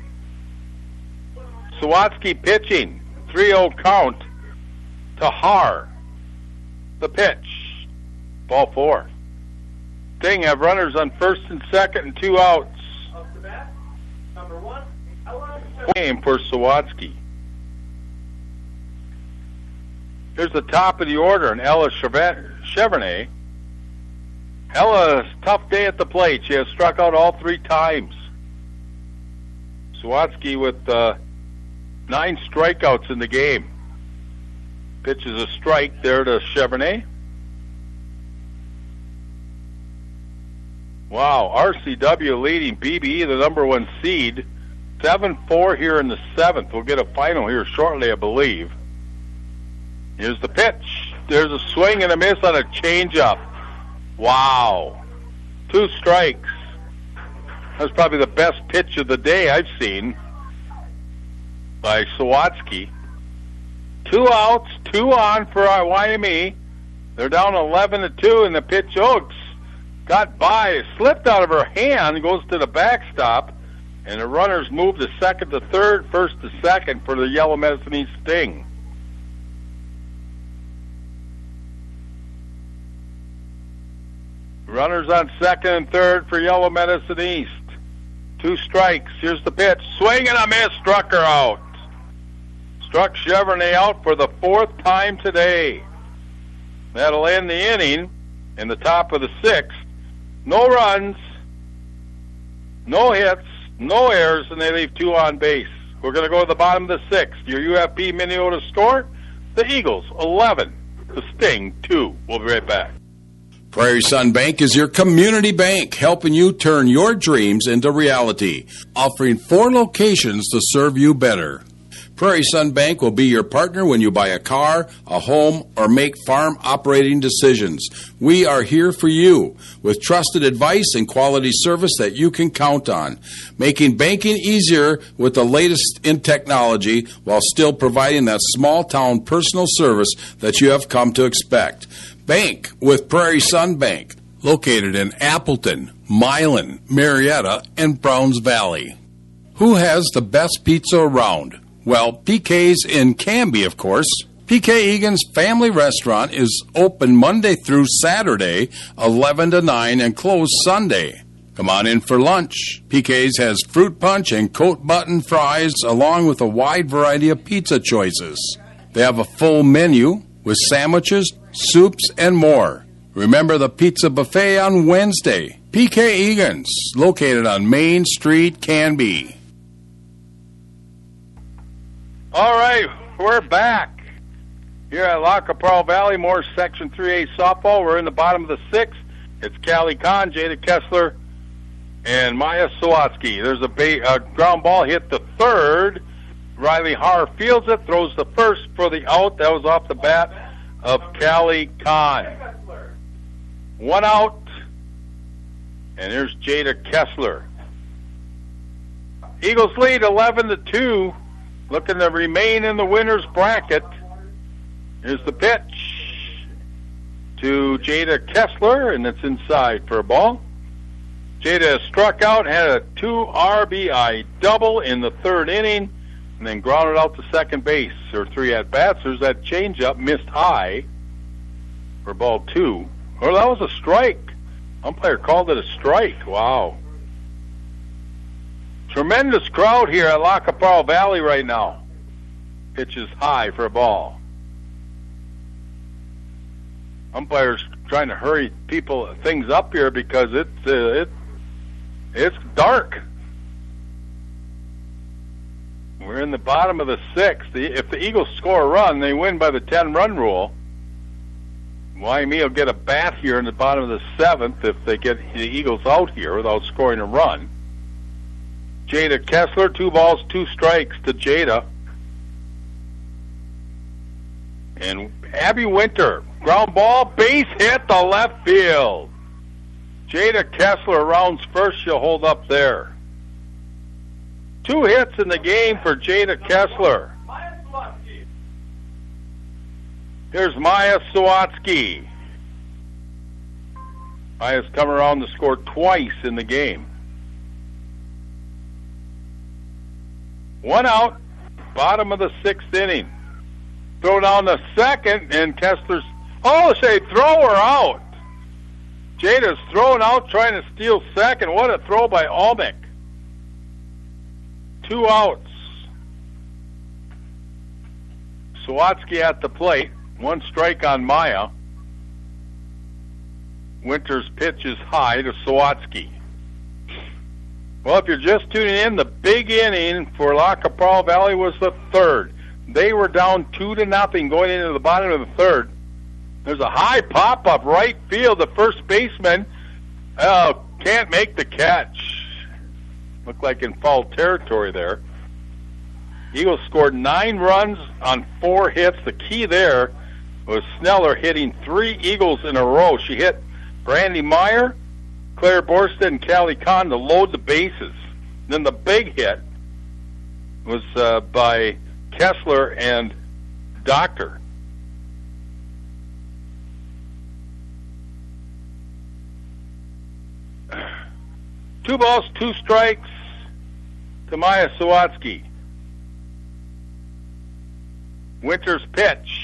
Sawatsky pitching, 3-0 count to Har. The pitch, ball 4. Sting have runners on first and second and 2 outs. Up to bat, number 1, Ella. Game for Sawatsky. Here's the top of the order, and Ella Chevrolet. Ella's tough day at the plate. She has struck out all 3 times. Sawatsky with 9 strikeouts in the game. Pitches a strike there to Chevrolet. Wow, RCW leading BBE, the number 1 seed. 7-4 here in the 7th. We'll get a final here shortly, I believe. Here's the pitch. There's a swing and a miss on a changeup. Wow. 2 strikes. That's probably the best pitch of the day I've seen by Sawatsky. 2 outs, 2 on for our YME. They're down 11-2, and the pitch, got by, slipped out of her hand, goes to the backstop, and the runners move to second to third, first to second for the Yellow Medicine East Sting. Runners on second and third for Yellow Medicine East. 2 strikes. Here's the pitch. Swing and a miss. Struck her out. Struck Chevrolet out for the 4th time today. That'll end the inning in the top of the 6th. No runs, no hits, no errors, and they leave 2 on base. We're going to go to the bottom of the 6th. Your UFP Minneota score, the Eagles 11, the Sting 2. We'll be right back. Prairie Sun Bank is your community bank, helping you turn your dreams into reality, offering 4 locations to serve you better. Prairie Sun Bank will be your partner when you buy a car, a home, or make farm operating decisions. We are here for you with trusted advice and quality service that you can count on, making banking easier with the latest in technology while still providing that small-town personal service that you have come to expect. Bank with Prairie Sun Bank, located in Appleton, Milan, Marietta, and Browns Valley. Who has the best pizza around? Well, PK's in Canby, of course. PK Egan's Family Restaurant is open Monday through Saturday, 11 to 9, and closed Sunday. Come on in for lunch. PK's has fruit punch and coat button fries, along with a wide variety of pizza choices. They have a full menu with sandwiches, soups, and more. Remember the pizza buffet on Wednesday. PK Egan's, located on Main Street, Canby. All right, we're back. Here at La Capral Valley, more Section 3A softball. We're in the bottom of the sixth. It's Callie Kahn, Jada Kessler, and Maya Sawatsky. There's a ground ball hit the third. Riley Haar fields it, throws the first for the out. That was off the bat of Callie Kahn. 1 out, and there's Jada Kessler. Eagles lead 11-2, looking to remain in the winner's bracket. Here's the pitch to Jada Kessler, and it's inside for a ball. Jada struck out, had a 2 RBI double in the third inning, and then grounded out to second base. There were 3 at-bats. There's that changeup, missed high for ball 2. Well, that was a strike. Umpire called it a strike. Wow. Tremendous crowd here at La Capral Valley right now. Pitch is high for a ball. Umpire's trying to hurry things up here because it's dark. We're in the bottom of the sixth. If the Eagles score a run, they win by the 10-run rule. Wyoming will get a bat here in the bottom of the seventh if they get the Eagles out here without scoring a run. Jada Kessler, 2 balls, 2 strikes to Jada. And Abby Winter, ground ball, base hit to left field. Jada Kessler rounds first. She'll hold up there. 2 hits in the game for Jada Kessler. Here's Maya Sawatsky. Maya's come around to score twice in the game. 1 out, bottom of the 6th inning. Throw down the second, and Kessler's... Oh, say, throw her out. Jada's thrown out trying to steal second. What a throw by Almick. 2 outs. Sawatsky at the plate. 1 strike on Maya. Winter's pitch is high to Sawatsky. Well, if you're just tuning in, the big inning for La Capral Valley was the third. They were down 2-0 going into the bottom of the third. There's a high pop up right field. The first baseman can't make the catch. Looked like in foul territory there. Eagles scored 9 runs on 4 hits. The key there was Sneller hitting 3 Eagles in a row. She hit Brandy Meyer, Claire Borstead, and Callie Kahn to load the bases. Then the big hit was by Kessler and Doctor. Two balls, 2 strikes to Maya Sawatsky. Winter's pitch.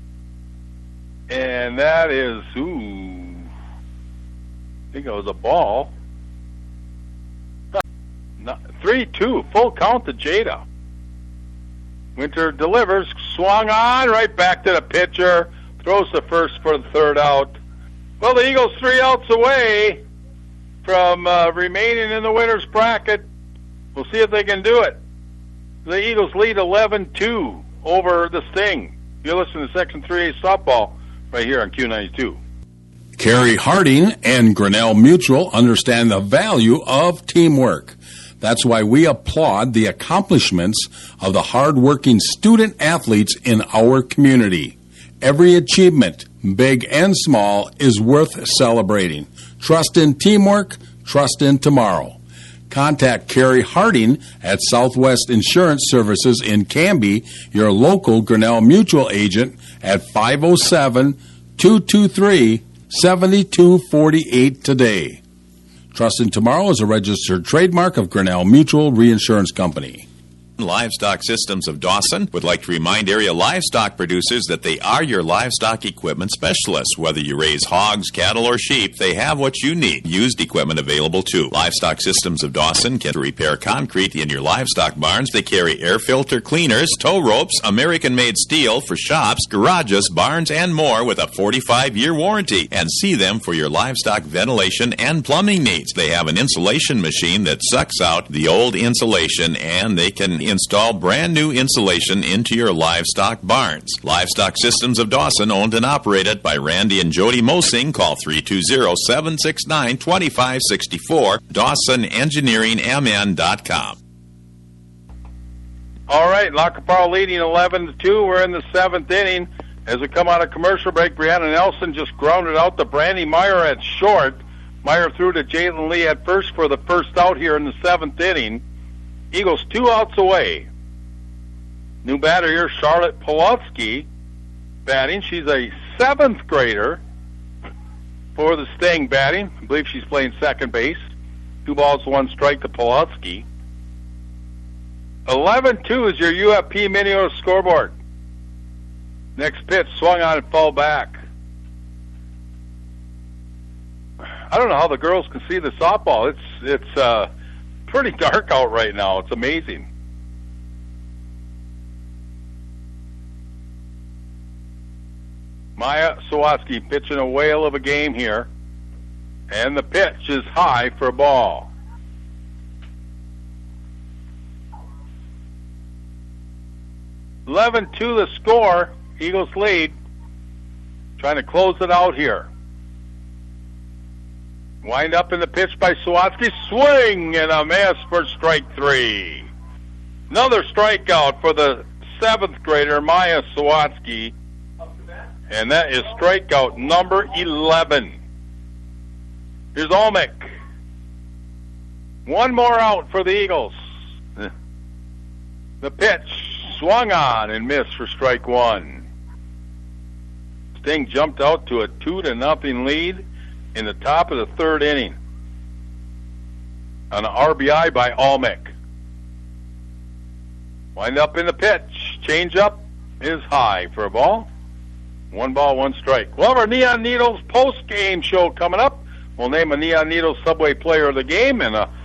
And that is, I think it was a ball. 3-2, full count to Jada. Winter delivers, swung on, right back to the pitcher, throws the first for the 3rd out. Well, the Eagles 3 outs away from remaining in the winner's bracket. We'll see if they can do it. The Eagles lead 11-2 over the Sting. You're listening to Section 3A softball right here on Q92. Carrie Harding and Grinnell Mutual understand the value of teamwork. That's why we applaud the accomplishments of the hard-working student athletes in our community. Every achievement, big and small, is worth celebrating. Trust in teamwork, trust in tomorrow. Contact Carrie Harding at Southwest Insurance Services in Canby, your local Grinnell Mutual agent, at 507-223-7248 today. Trust in Tomorrow is a registered trademark of Grinnell Mutual Reinsurance Company. Livestock Systems of Dawson would like to remind area livestock producers that they are your livestock equipment specialists. Whether you raise hogs, cattle, or sheep, they have what you need. Used equipment available too. Livestock Systems of Dawson can repair concrete in your livestock barns. They carry air filter cleaners, tow ropes, American-made steel for shops, garages, barns, and more with a 45-year warranty. And see them for your livestock ventilation and plumbing needs. They have an insulation machine that sucks out the old insulation, and they can install brand new insulation into your livestock barns. Livestock Systems of Dawson, owned and operated by Randy and Jody Mosing. Call 320-769-2564. DawsonEngineeringMN.com. All right, Lac qui Parle leading 11-2. We're in the 7th inning. As we come out of commercial break, Brianna Nelson just grounded out to Brandy Meyer at short. Meyer threw to Jalen Lee at first for the first out here in the 7th inning. Eagles 2 outs away. New batter here, Charlotte Pawlowski batting. She's a 7th grader for the Sting batting. I believe she's playing second base. 2 balls, 1 strike to Pawlowski. 11-2 is your UFP Minneota scoreboard. Next pitch, swung on and fall back. I don't know how the girls can see the softball. It's pretty dark out right now. It's amazing. Maya Sawatsky pitching a whale of a game here. And the pitch is high for a ball. (11-2) the score. Eagles lead. Trying to close it out here. Wind up in the pitch by Sawatsky. Swing and a miss for strike 3. Another strikeout for the 7th grader, Maya Sawatsky. And that is strikeout number 11. Here's Olmec. 1 more out for the Eagles. The pitch swung on and missed for strike 1. Sting jumped out to a 2-0 lead in the top of the 3rd inning on an RBI by Olmec. Wind up in the pitch. Change up is high for a ball. 1 ball, 1 strike. We'll have our Neon Needles post-game show coming up. We'll name a Neon Needles Subway Player of the Game and a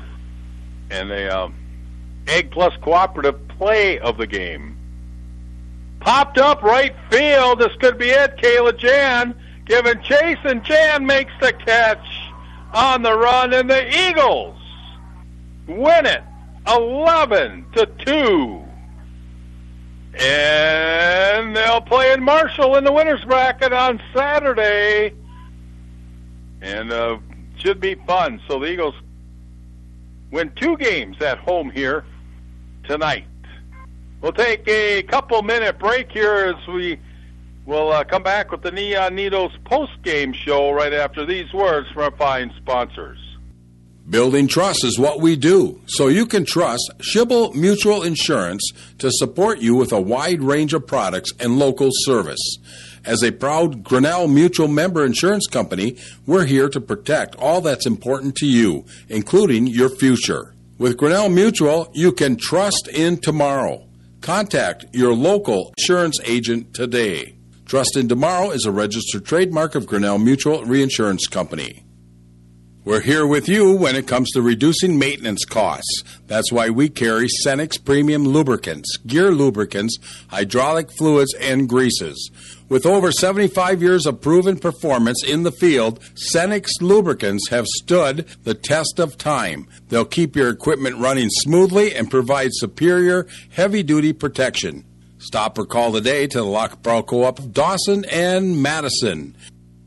Egg Plus Cooperative Play of the Game. Popped up right field. This could be it. Kayla Jan giving chase, and Jan makes the catch on the run, and the Eagles win it 11-2. And they'll play in Marshall in the winners bracket on Saturday. And should be fun. So the Eagles win 2 games at home here tonight. We'll take a couple-minute break here as we will come back with the Neon Needles post-game show right after these words from our fine sponsors. Building trust is what we do, so you can trust Schibel Mutual Insurance to support you with a wide range of products and local service. As a proud Grinnell Mutual member insurance company, we're here to protect all that's important to you, including your future. With Grinnell Mutual, you can trust in tomorrow. Contact your local insurance agent today. Trust in Tomorrow is a registered trademark of Grinnell Mutual Reinsurance Company. We're here with you when it comes to reducing maintenance costs. That's why we carry Cenex Premium Lubricants, gear lubricants, hydraulic fluids, and greases. With over 75 years of proven performance in the field, Cenex lubricants have stood the test of time. They'll keep your equipment running smoothly and provide superior heavy-duty protection. Stop or call today to the Lac qui Parle Co-op of Dawson and Madison.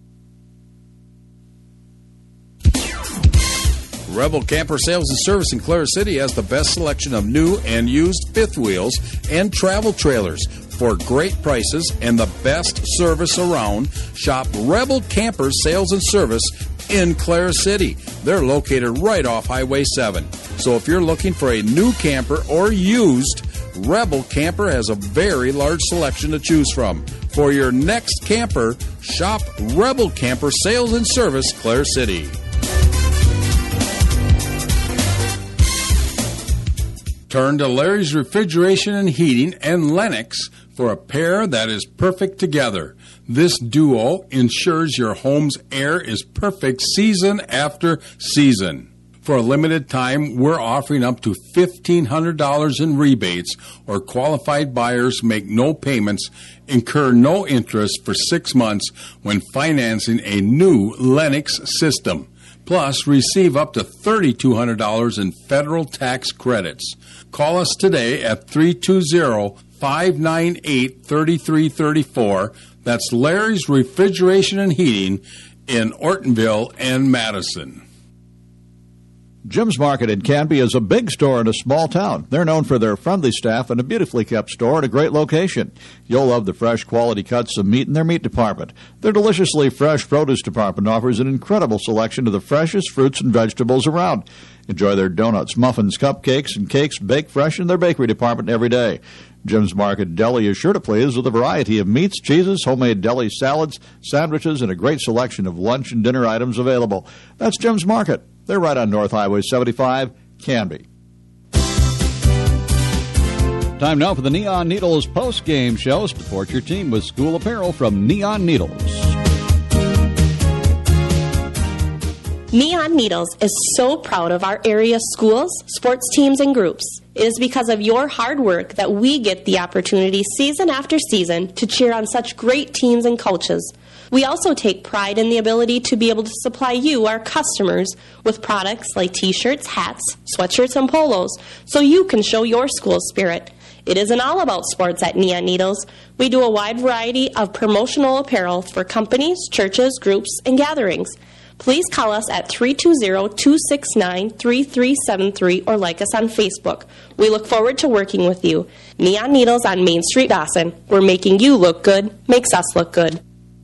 Rebel Camper Sales and Service in Clara City has the best selection of new and used fifth wheels and travel trailers. For great prices and the best service around, shop Rebel Camper Sales and Service in Clara City. They're located right off Highway 7. So if you're looking for a new camper or used, Rebel Camper has a very large selection to choose from. For your next camper, shop Rebel Camper Sales and Service, Clara City. Turn to Larry's Refrigeration and Heating and Lennox for a pair that is perfect together. This duo ensures your home's air is perfect season after season. For a limited time, we're offering up to $1,500 in rebates, or qualified buyers make no payments, incur no interest for 6 months when financing a new Lennox system. Plus, receive up to $3,200 in federal tax credits. Call us today at 320-598-3334. That's Larry's Refrigeration and Heating in Ortonville and Madison. Jim's Market in Canby is a big store in a small town. They're known for their friendly staff and a beautifully kept store at a great location. You'll love the fresh quality cuts of meat in their meat department. Their deliciously fresh produce department offers an incredible selection of the freshest fruits and vegetables around. Enjoy their donuts, muffins, cupcakes, and cakes baked fresh in their bakery department every day. Jim's Market Deli is sure to please with a variety of meats, cheeses, homemade deli salads, sandwiches, and a great selection of lunch and dinner items available. That's Jim's Market. They're right on North Highway 75, Canby. Time now for the Neon Needles post-game show. Support your team with school apparel from Neon Needles. Neon Needles is so proud of our area schools, sports teams, and groups. It is because of your hard work that we get the opportunity season after season to cheer on such great teams and coaches. We also take pride in the ability to be able to supply you, our customers, with products like t-shirts, hats, sweatshirts, and polos, so you can show your school spirit. It isn't all about sports at Neon Needles. We do a wide variety of promotional apparel for companies, churches, groups, and gatherings. Please call us at 320-269-3373 or like us on Facebook. We look forward to working with you. Neon Needles on Main Street, Dawson. We're making you look good, makes us look good.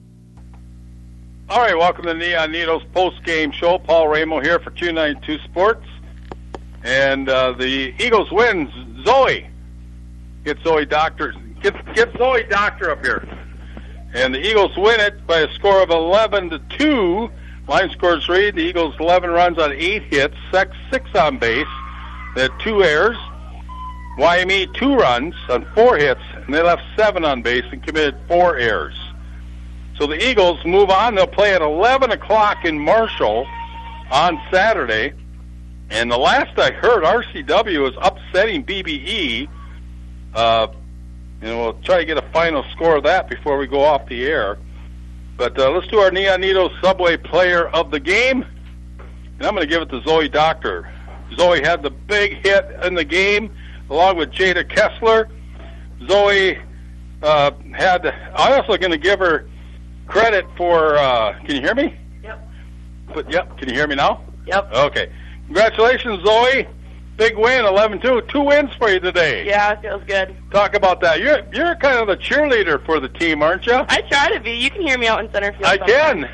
All right, welcome to Neon Needles post-game show. Paul Ramo here for 292 Sports. And the Eagles win. Zoe. Get Zoe Doctor. Get Zoe Doctor up here. And the Eagles win it by a score of 11-2. Line scores read: the Eagles 11 runs on 8 hits, 6 on base. They had 2 errors. Wyoming 2 runs on 4 hits, and they left 7 on base and committed 4 errors. So the Eagles move on. They'll play at 11 o'clock in Marshall on Saturday. And the last I heard, RCW is upsetting BBE. And we'll try to get a final score of that before we go off the air. But let's do our Neon Needles Subway Player of the Game. And I'm going to give it to Zoe Doctor. Zoe had the big hit in the game, along with Jada Kessler. Zoe I'm also going to give her credit for, can you hear me? Yep. Can you hear me now? Yep. Okay. Congratulations, Zoe. Big win, 11-2. 2 wins for you today. Yeah, it feels good. Talk about that. You're kind of the cheerleader for the team, aren't you? I try to be. You can hear me out in center field. I can.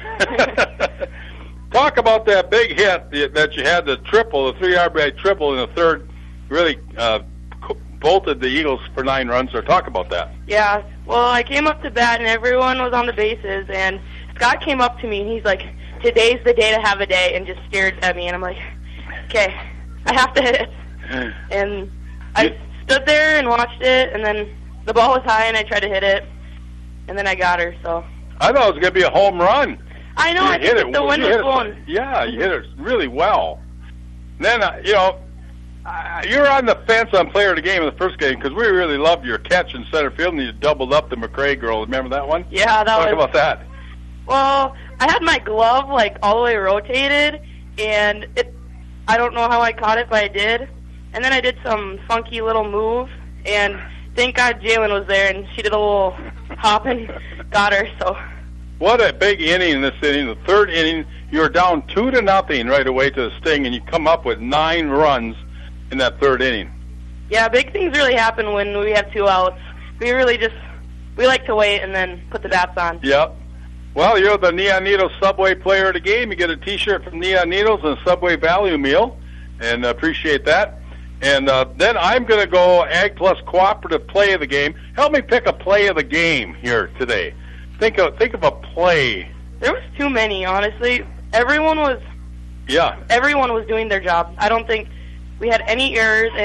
Talk about that big hit that you had, the triple, the 3 RBI triple in the third. Really bolted the Eagles for 9 runs. Or talk about that. Yeah. Well, I came up to bat, and everyone was on the bases, and Scott came up to me, and he's like, "Today's the day to have a day," and just stared at me, and I'm like, okay, I have to hit it. And I stood there and watched it, and then the ball was high, and I tried to hit it, and then I got her, so. I thought it was going to be a home run. I know, I think the wind was blowing. Yeah, you hit it really well. And then, you were on the fence on player of the game in the first game because we really loved your catch in center field, and you doubled up the McRae girl. Remember that one? Yeah, Talk about that. Well, I had my glove, like, all the way rotated, and I don't know how I caught it, but I did. And then I did some funky little move, and thank God Jalen was there, and she did a little hop and got her, so. What a big inning in this inning. The third inning, you were down 2-0 right away to the Sting, and you come up with 9 runs in that third inning. Yeah, big things really happen when we have 2 outs. We like to wait and then put the bats on. Yep. Well, you're the Neon Needles Subway Player of the Game. You get a T-shirt from Neon Needles and a Subway Value Meal, and appreciate that. And then I'm going to go Ag Plus Cooperative Play of the Game. Help me pick a play of the game here today. Think of a play. There was too many, honestly. Everyone was doing their job. I don't think we had any errors, and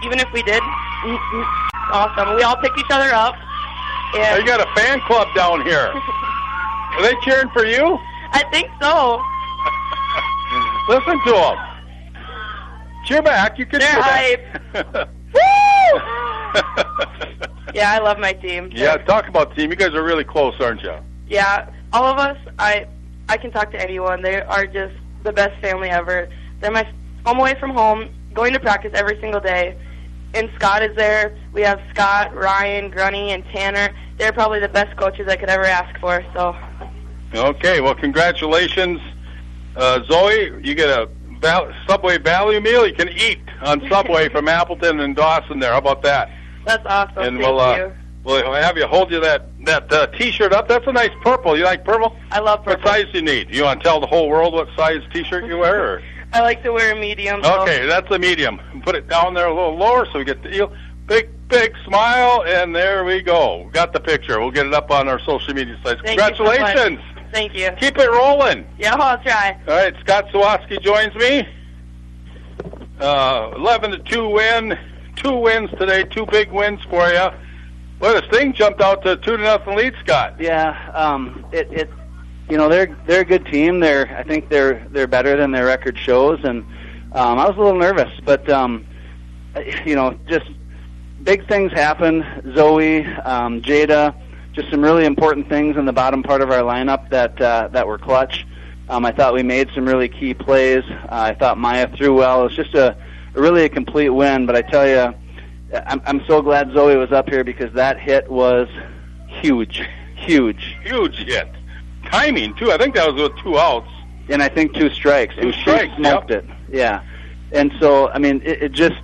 even if we did, awesome. We all picked each other up. And you got a fan club down here. Are they cheering for you? I think so. Listen to them. Cheer back. You can cheer back. Woo! Yeah, I love my team. Yeah, talk about team. You guys are really close, aren't you? Yeah, all of us. I can talk to anyone. They are just the best family ever. They're my home away from home, going to practice every single day. And Scott is there. We have Scott, Ryan, Grunny, and Tanner. They're probably the best coaches I could ever ask for. So. Okay, well, congratulations, Zoe. You get a Subway value meal. You can eat on Subway from Appleton and Dawson there. How about that? That's awesome. And Thank you. we'll have you hold you that T-shirt up. That's a nice purple. You like purple? I love purple. What size do you need? You want to tell the whole world what size T-shirt you wear? Or? I like to wear a medium. So. Okay, that's a medium. Put it down there a little lower so we get the big smile, and there we go. Got the picture. We'll get it up on our social media sites. Congratulations. Thank you. Keep it rolling. Yeah, I'll try. All right, Scott Sawatsky joins me. 11-2 win. 2 wins today. 2 big wins for you. Well, this thing jumped out to 2-0 lead, Scott. Yeah, they're a good team. I think they're better than their record shows, and I was a little nervous, but just big things happen. Zoe, Jada, just some really important things in the bottom part of our lineup that were clutch. I thought we made some really key plays. I thought Maya threw well. It was just really a complete win. But I tell you, I'm so glad Zoe was up here because that hit was huge. Huge hit. Timing, too. I think that was with 2 outs. And I think 2 strikes. 2 strikes, she smoked it. Yeah. And so, I mean, it just...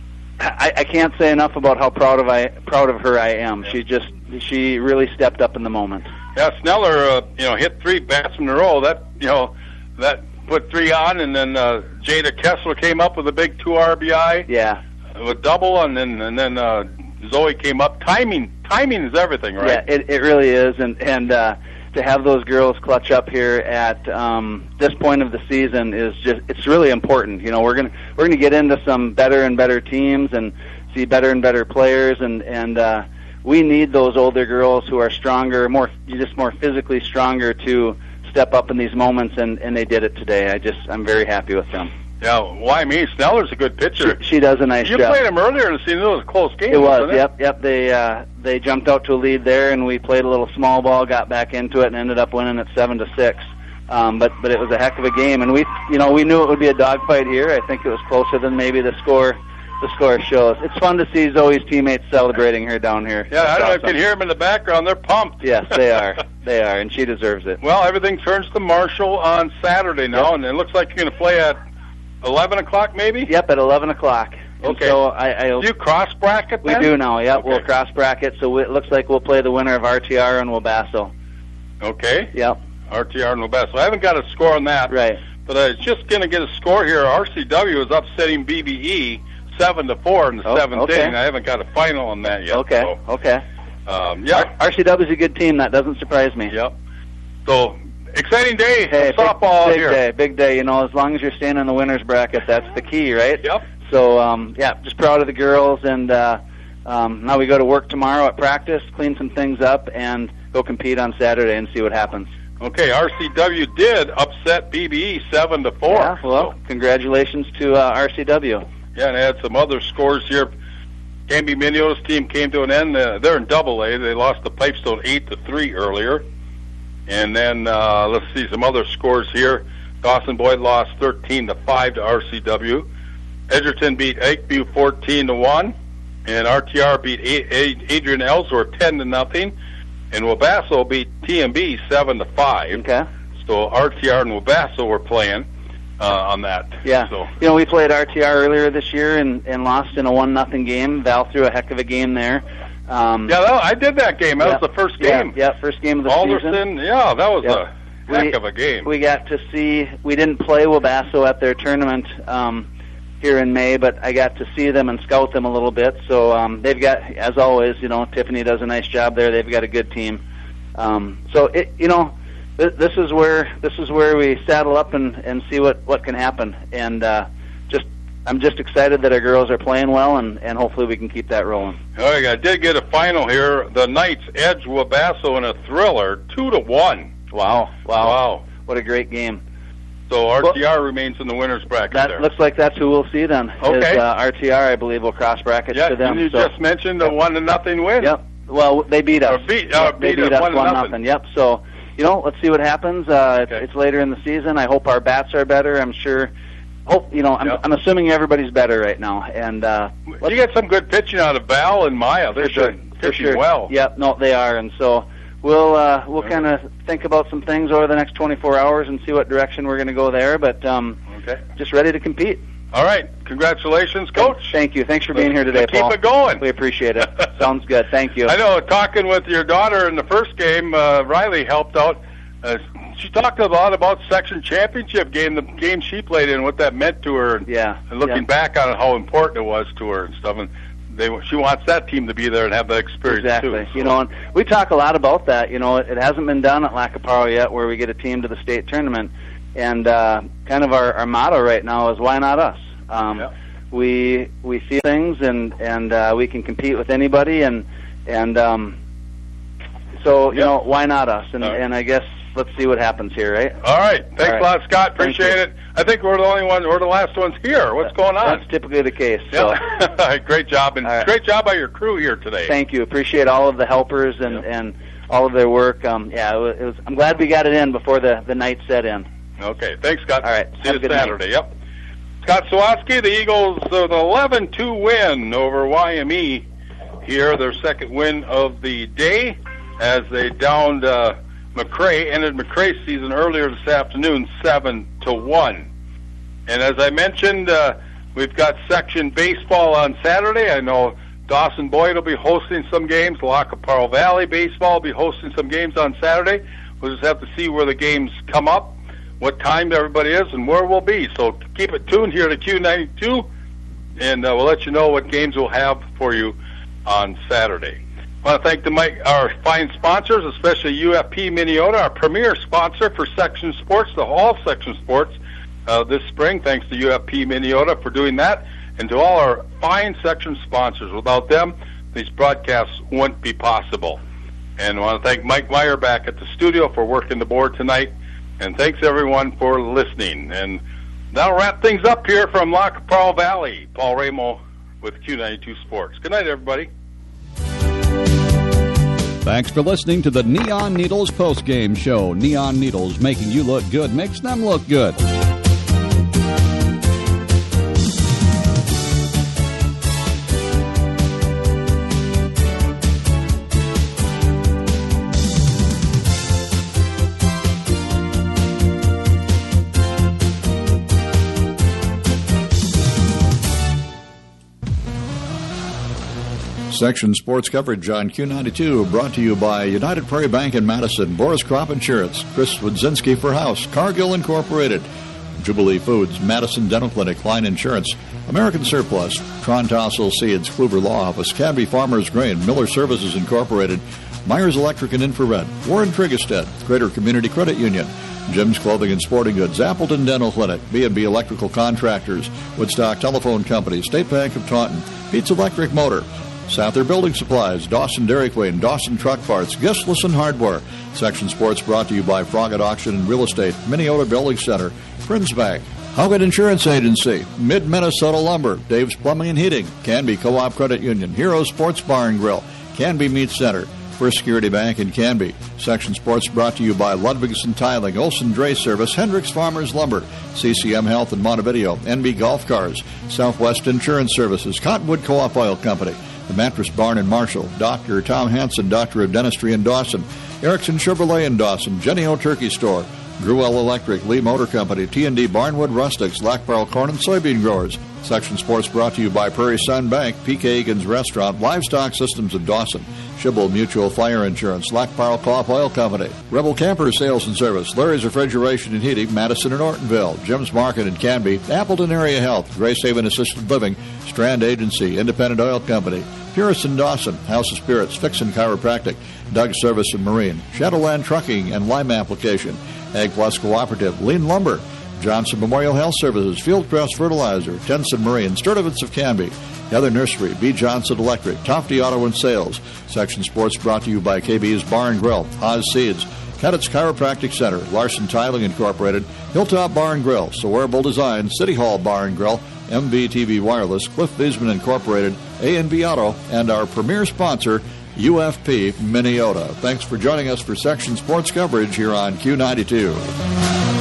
I can't say enough about how proud of her I am. Yeah. She really stepped up in the moment. Yeah, Sneller, hit 3 bats in a row. That put 3 on, and then Jada Kessler came up with a big 2 RBI. Yeah, with double, and then Zoe came up. Timing is everything, right? Yeah, it really is, and to have those girls clutch up here at this point of the season it's really important. We're gonna get into some better and better teams and see better and better players, and we need those older girls who are stronger, more physically stronger to step up in these moments, and they did it today. I'm very happy with them. Yeah, why me? Sneller's a good pitcher. She does a nice job. You played him earlier in the season. It was a close game. It was. Wasn't it? Yep. They jumped out to a lead there, and we played a little small ball, got back into it, and ended up winning at 7-6. But it was a heck of a game, and we knew it would be a dogfight here. I think it was closer than maybe the score shows. It's fun to see Zoe's teammates celebrating her down here. Yeah, I don't know if you can hear them in the background. They're pumped. Yes, they are. They are, and she deserves it. Well, everything turns to Marshall on Saturday now, and it looks like you're going to play at 11 o'clock maybe? Yep, at 11 o'clock. Okay. So do you cross bracket then? We do now, yep. Okay. We'll cross bracket, so it looks like we'll play the winner of RTR and Wabasso. Okay. Yep. RTR and Wabasso. I haven't got a score on that. Right. But I was just going to get a score here. RCW is upsetting BBE 7-4 in the 7th inning. I haven't got a final on that yet. Okay, so. Okay. Yeah. RCW is a good team. That doesn't surprise me. Yep. So, exciting day of softball here. Big day. As long as you're staying in the winner's bracket, that's the key, right? Yep. So, just proud of the girls, and now we go to work tomorrow at practice, clean some things up, and go compete on Saturday and see what happens. Okay, RCW did upset BBE 7-4. Yeah, well, congratulations to RCW. Yeah, and I had some other scores here. Canby Miniota's team came to an end. They're in Double-A. They lost to Pipestone 8-3 earlier. And then let's see some other scores here. Dawson Boyd lost 13-5 to RCW. Edgerton beat Lakeview 14-1, and RTR beat Adrian Ellsworth 10-0, and Wabasso beat TMB 7-5. Okay. So RTR and Wabasso were playing on that. Yeah. So we played RTR earlier this year and lost in a 1-0 game. Val threw a heck of a game there. I did that game. That was the first game. Yeah, first game of the Alderson, season. Yeah, that was a heck of a game. We got to see. We didn't play Wabasso at their tournament here in May, but I got to see them and scout them a little bit. So they've got, as always, Tiffany does a nice job there. They've got a good team. This is where we saddle up and see what can happen, and just I'm just excited that our girls are playing well, and hopefully we can keep that rolling. All right, I did get a final here. The Knights edged Wabasso in a thriller, 2-1. Wow. What a great game. So RTR remains in the winner's bracket that there. Looks like that's who we'll see then. Okay. RTR, I believe, will cross brackets to them. You just mentioned a 1-0 win. Yep. Well, they beat us. They beat us 1-0. Yep. So, let's see what happens. It's later in the season. I hope our bats are better. I'm sure. I'm assuming everybody's better right now. And you get some good pitching out of Val and Maya. They're pitching well. Yep. No, they are. And so we'll kind of think about some things over the next 24 hours and see what direction we're going to go there. But just ready to compete. All right. Congratulations, Coach. Thank you. Thanks for being here today, Paul. Keep it going. We appreciate it. Sounds good. Thank you. I know, talking with your daughter in the first game, Riley helped out. She talked a lot about section championship game, the game she played in, what that meant to her. And looking back on it, how important it was to her and stuff. And she wants that team to be there and have that experience too. Exactly. And we talk a lot about that. It hasn't been done at Lac qui Parle yet, where we get a team to the state tournament. And kind of our motto right now is, why not us? We see things and we can compete with anybody, and so why not us? And I guess let's see what happens here, right? All right. Thanks a lot, Scott. Appreciate it. I think we're the only ones, we're the last ones here. What's going on? That's typically the case. So. Great job, and great job by your crew here today. Thank you. Appreciate all of the helpers and all of their work. It was. I'm glad we got it in before the night set in. Okay. Thanks, Scott. All right. See you Saturday. Yep. Scott Sawatsky, the Eagles, an 11-2 win over YME here, their second win of the day, as they downed McRae, ended McRae's season earlier this afternoon, 7-1. And as I mentioned, we've got section baseball on Saturday. I know Dawson Boyd will be hosting some games. Lac qui Parle Valley baseball will be hosting some games on Saturday. We'll just have to see where the games come up, what time everybody is, and where we'll be. So keep it tuned here to Q92, and we'll let you know what games we'll have for you on Saturday. I want to thank our fine sponsors, especially UFP Minneota, our premier sponsor for section sports, all section sports this spring. Thanks to UFP Minneota for doing that, and to all our fine section sponsors. Without them, these broadcasts wouldn't be possible. And I want to thank Mike Meyer back at the studio for working the board tonight. And thanks, everyone, for listening. And that'll wrap things up here from Lac qui Parle Valley. Paul Ramo with Q92 Sports. Good night, everybody. Thanks for listening to the Neon Needles postgame show. Neon Needles, making you look good makes them look good. Section sports coverage on Q92 brought to you by United Prairie Bank in Madison, Boris Crop Insurance, Chris Wodzinski for House, Cargill Incorporated, Jubilee Foods, Madison Dental Clinic, Line Insurance, American Surplus, Tron-Tossel Seeds, Kluver Law Office, Canby Farmers Grain, Miller Services Incorporated, Myers Electric and Infrared, Warren Trigestead, Greater Community Credit Union, Jim's Clothing and Sporting Goods, Appleton Dental Clinic, B&B Electrical Contractors, Woodstock Telephone Company, State Bank of Taunton, Pete's Electric Motor, Souther Building Supplies, Dawson Dairy Queen, Dawson Truck Parts, Gisleson Hardware. Section Sports brought to you by Froggatt Auction and Real Estate, Minneota Building Center, Friends Bank, Hoggett Insurance Agency, Mid-Minnesota Lumber, Dave's Plumbing and Heating, Canby Co-op Credit Union, Hero Sports Bar and Grill, Canby Meat Center, First Security Bank in Canby. Section Sports brought to you by Ludwigson Tiling, Olson Dray Service, Hendricks Farmers Lumber, CCM Health in Montevideo, NB Golf Cars, Southwest Insurance Services, Cottonwood Co-op Oil Company, The Mattress Barn in Marshall, Dr. Tom Hansen, Doctor of Dentistry in Dawson, Erickson Chevrolet in Dawson, Jenny O Turkey Store, Gruel Electric, Lee Motor Company, T&D Barnwood Rustics, Lac Barrel Corn and Soybean Growers. Section Sports brought to you by Prairie Sun Bank, P.K. Egan's Restaurant, Livestock Systems of Dawson, Schibble Mutual Fire Insurance, Lac Barrel Co-op Oil Company, Rebel Camper Sales and Service, Larry's Refrigeration and Heating, Madison and Ortonville, Jim's Market in Canby, Appleton Area Health, Grace Haven Assisted Living, Strand Agency, Independent Oil Company, Purison Dawson, House of Spirits, Fixin' Chiropractic, Doug Service and Marine, Shadowland Trucking and Lime Application, Ag Plus Cooperative, Lean Lumber, Johnson Memorial Health Services, Fieldcrest Fertilizer, Tenson Marine, Sturdivants of Canby, Heather Nursery, B. Johnson Electric, Tofty Auto and Sales. Section Sports brought to you by KB's Bar and Grill, Haas Seeds, Cadets Chiropractic Center, Larson Tiling Incorporated, Hilltop Bar and Grill, Sawearable Design, City Hall Bar and Grill, MVTV Wireless, Cliff Viesman Incorporated, A&B Auto, and our premier sponsor, UFP Minneota. Thanks for joining us for Section Sports coverage here on Q92.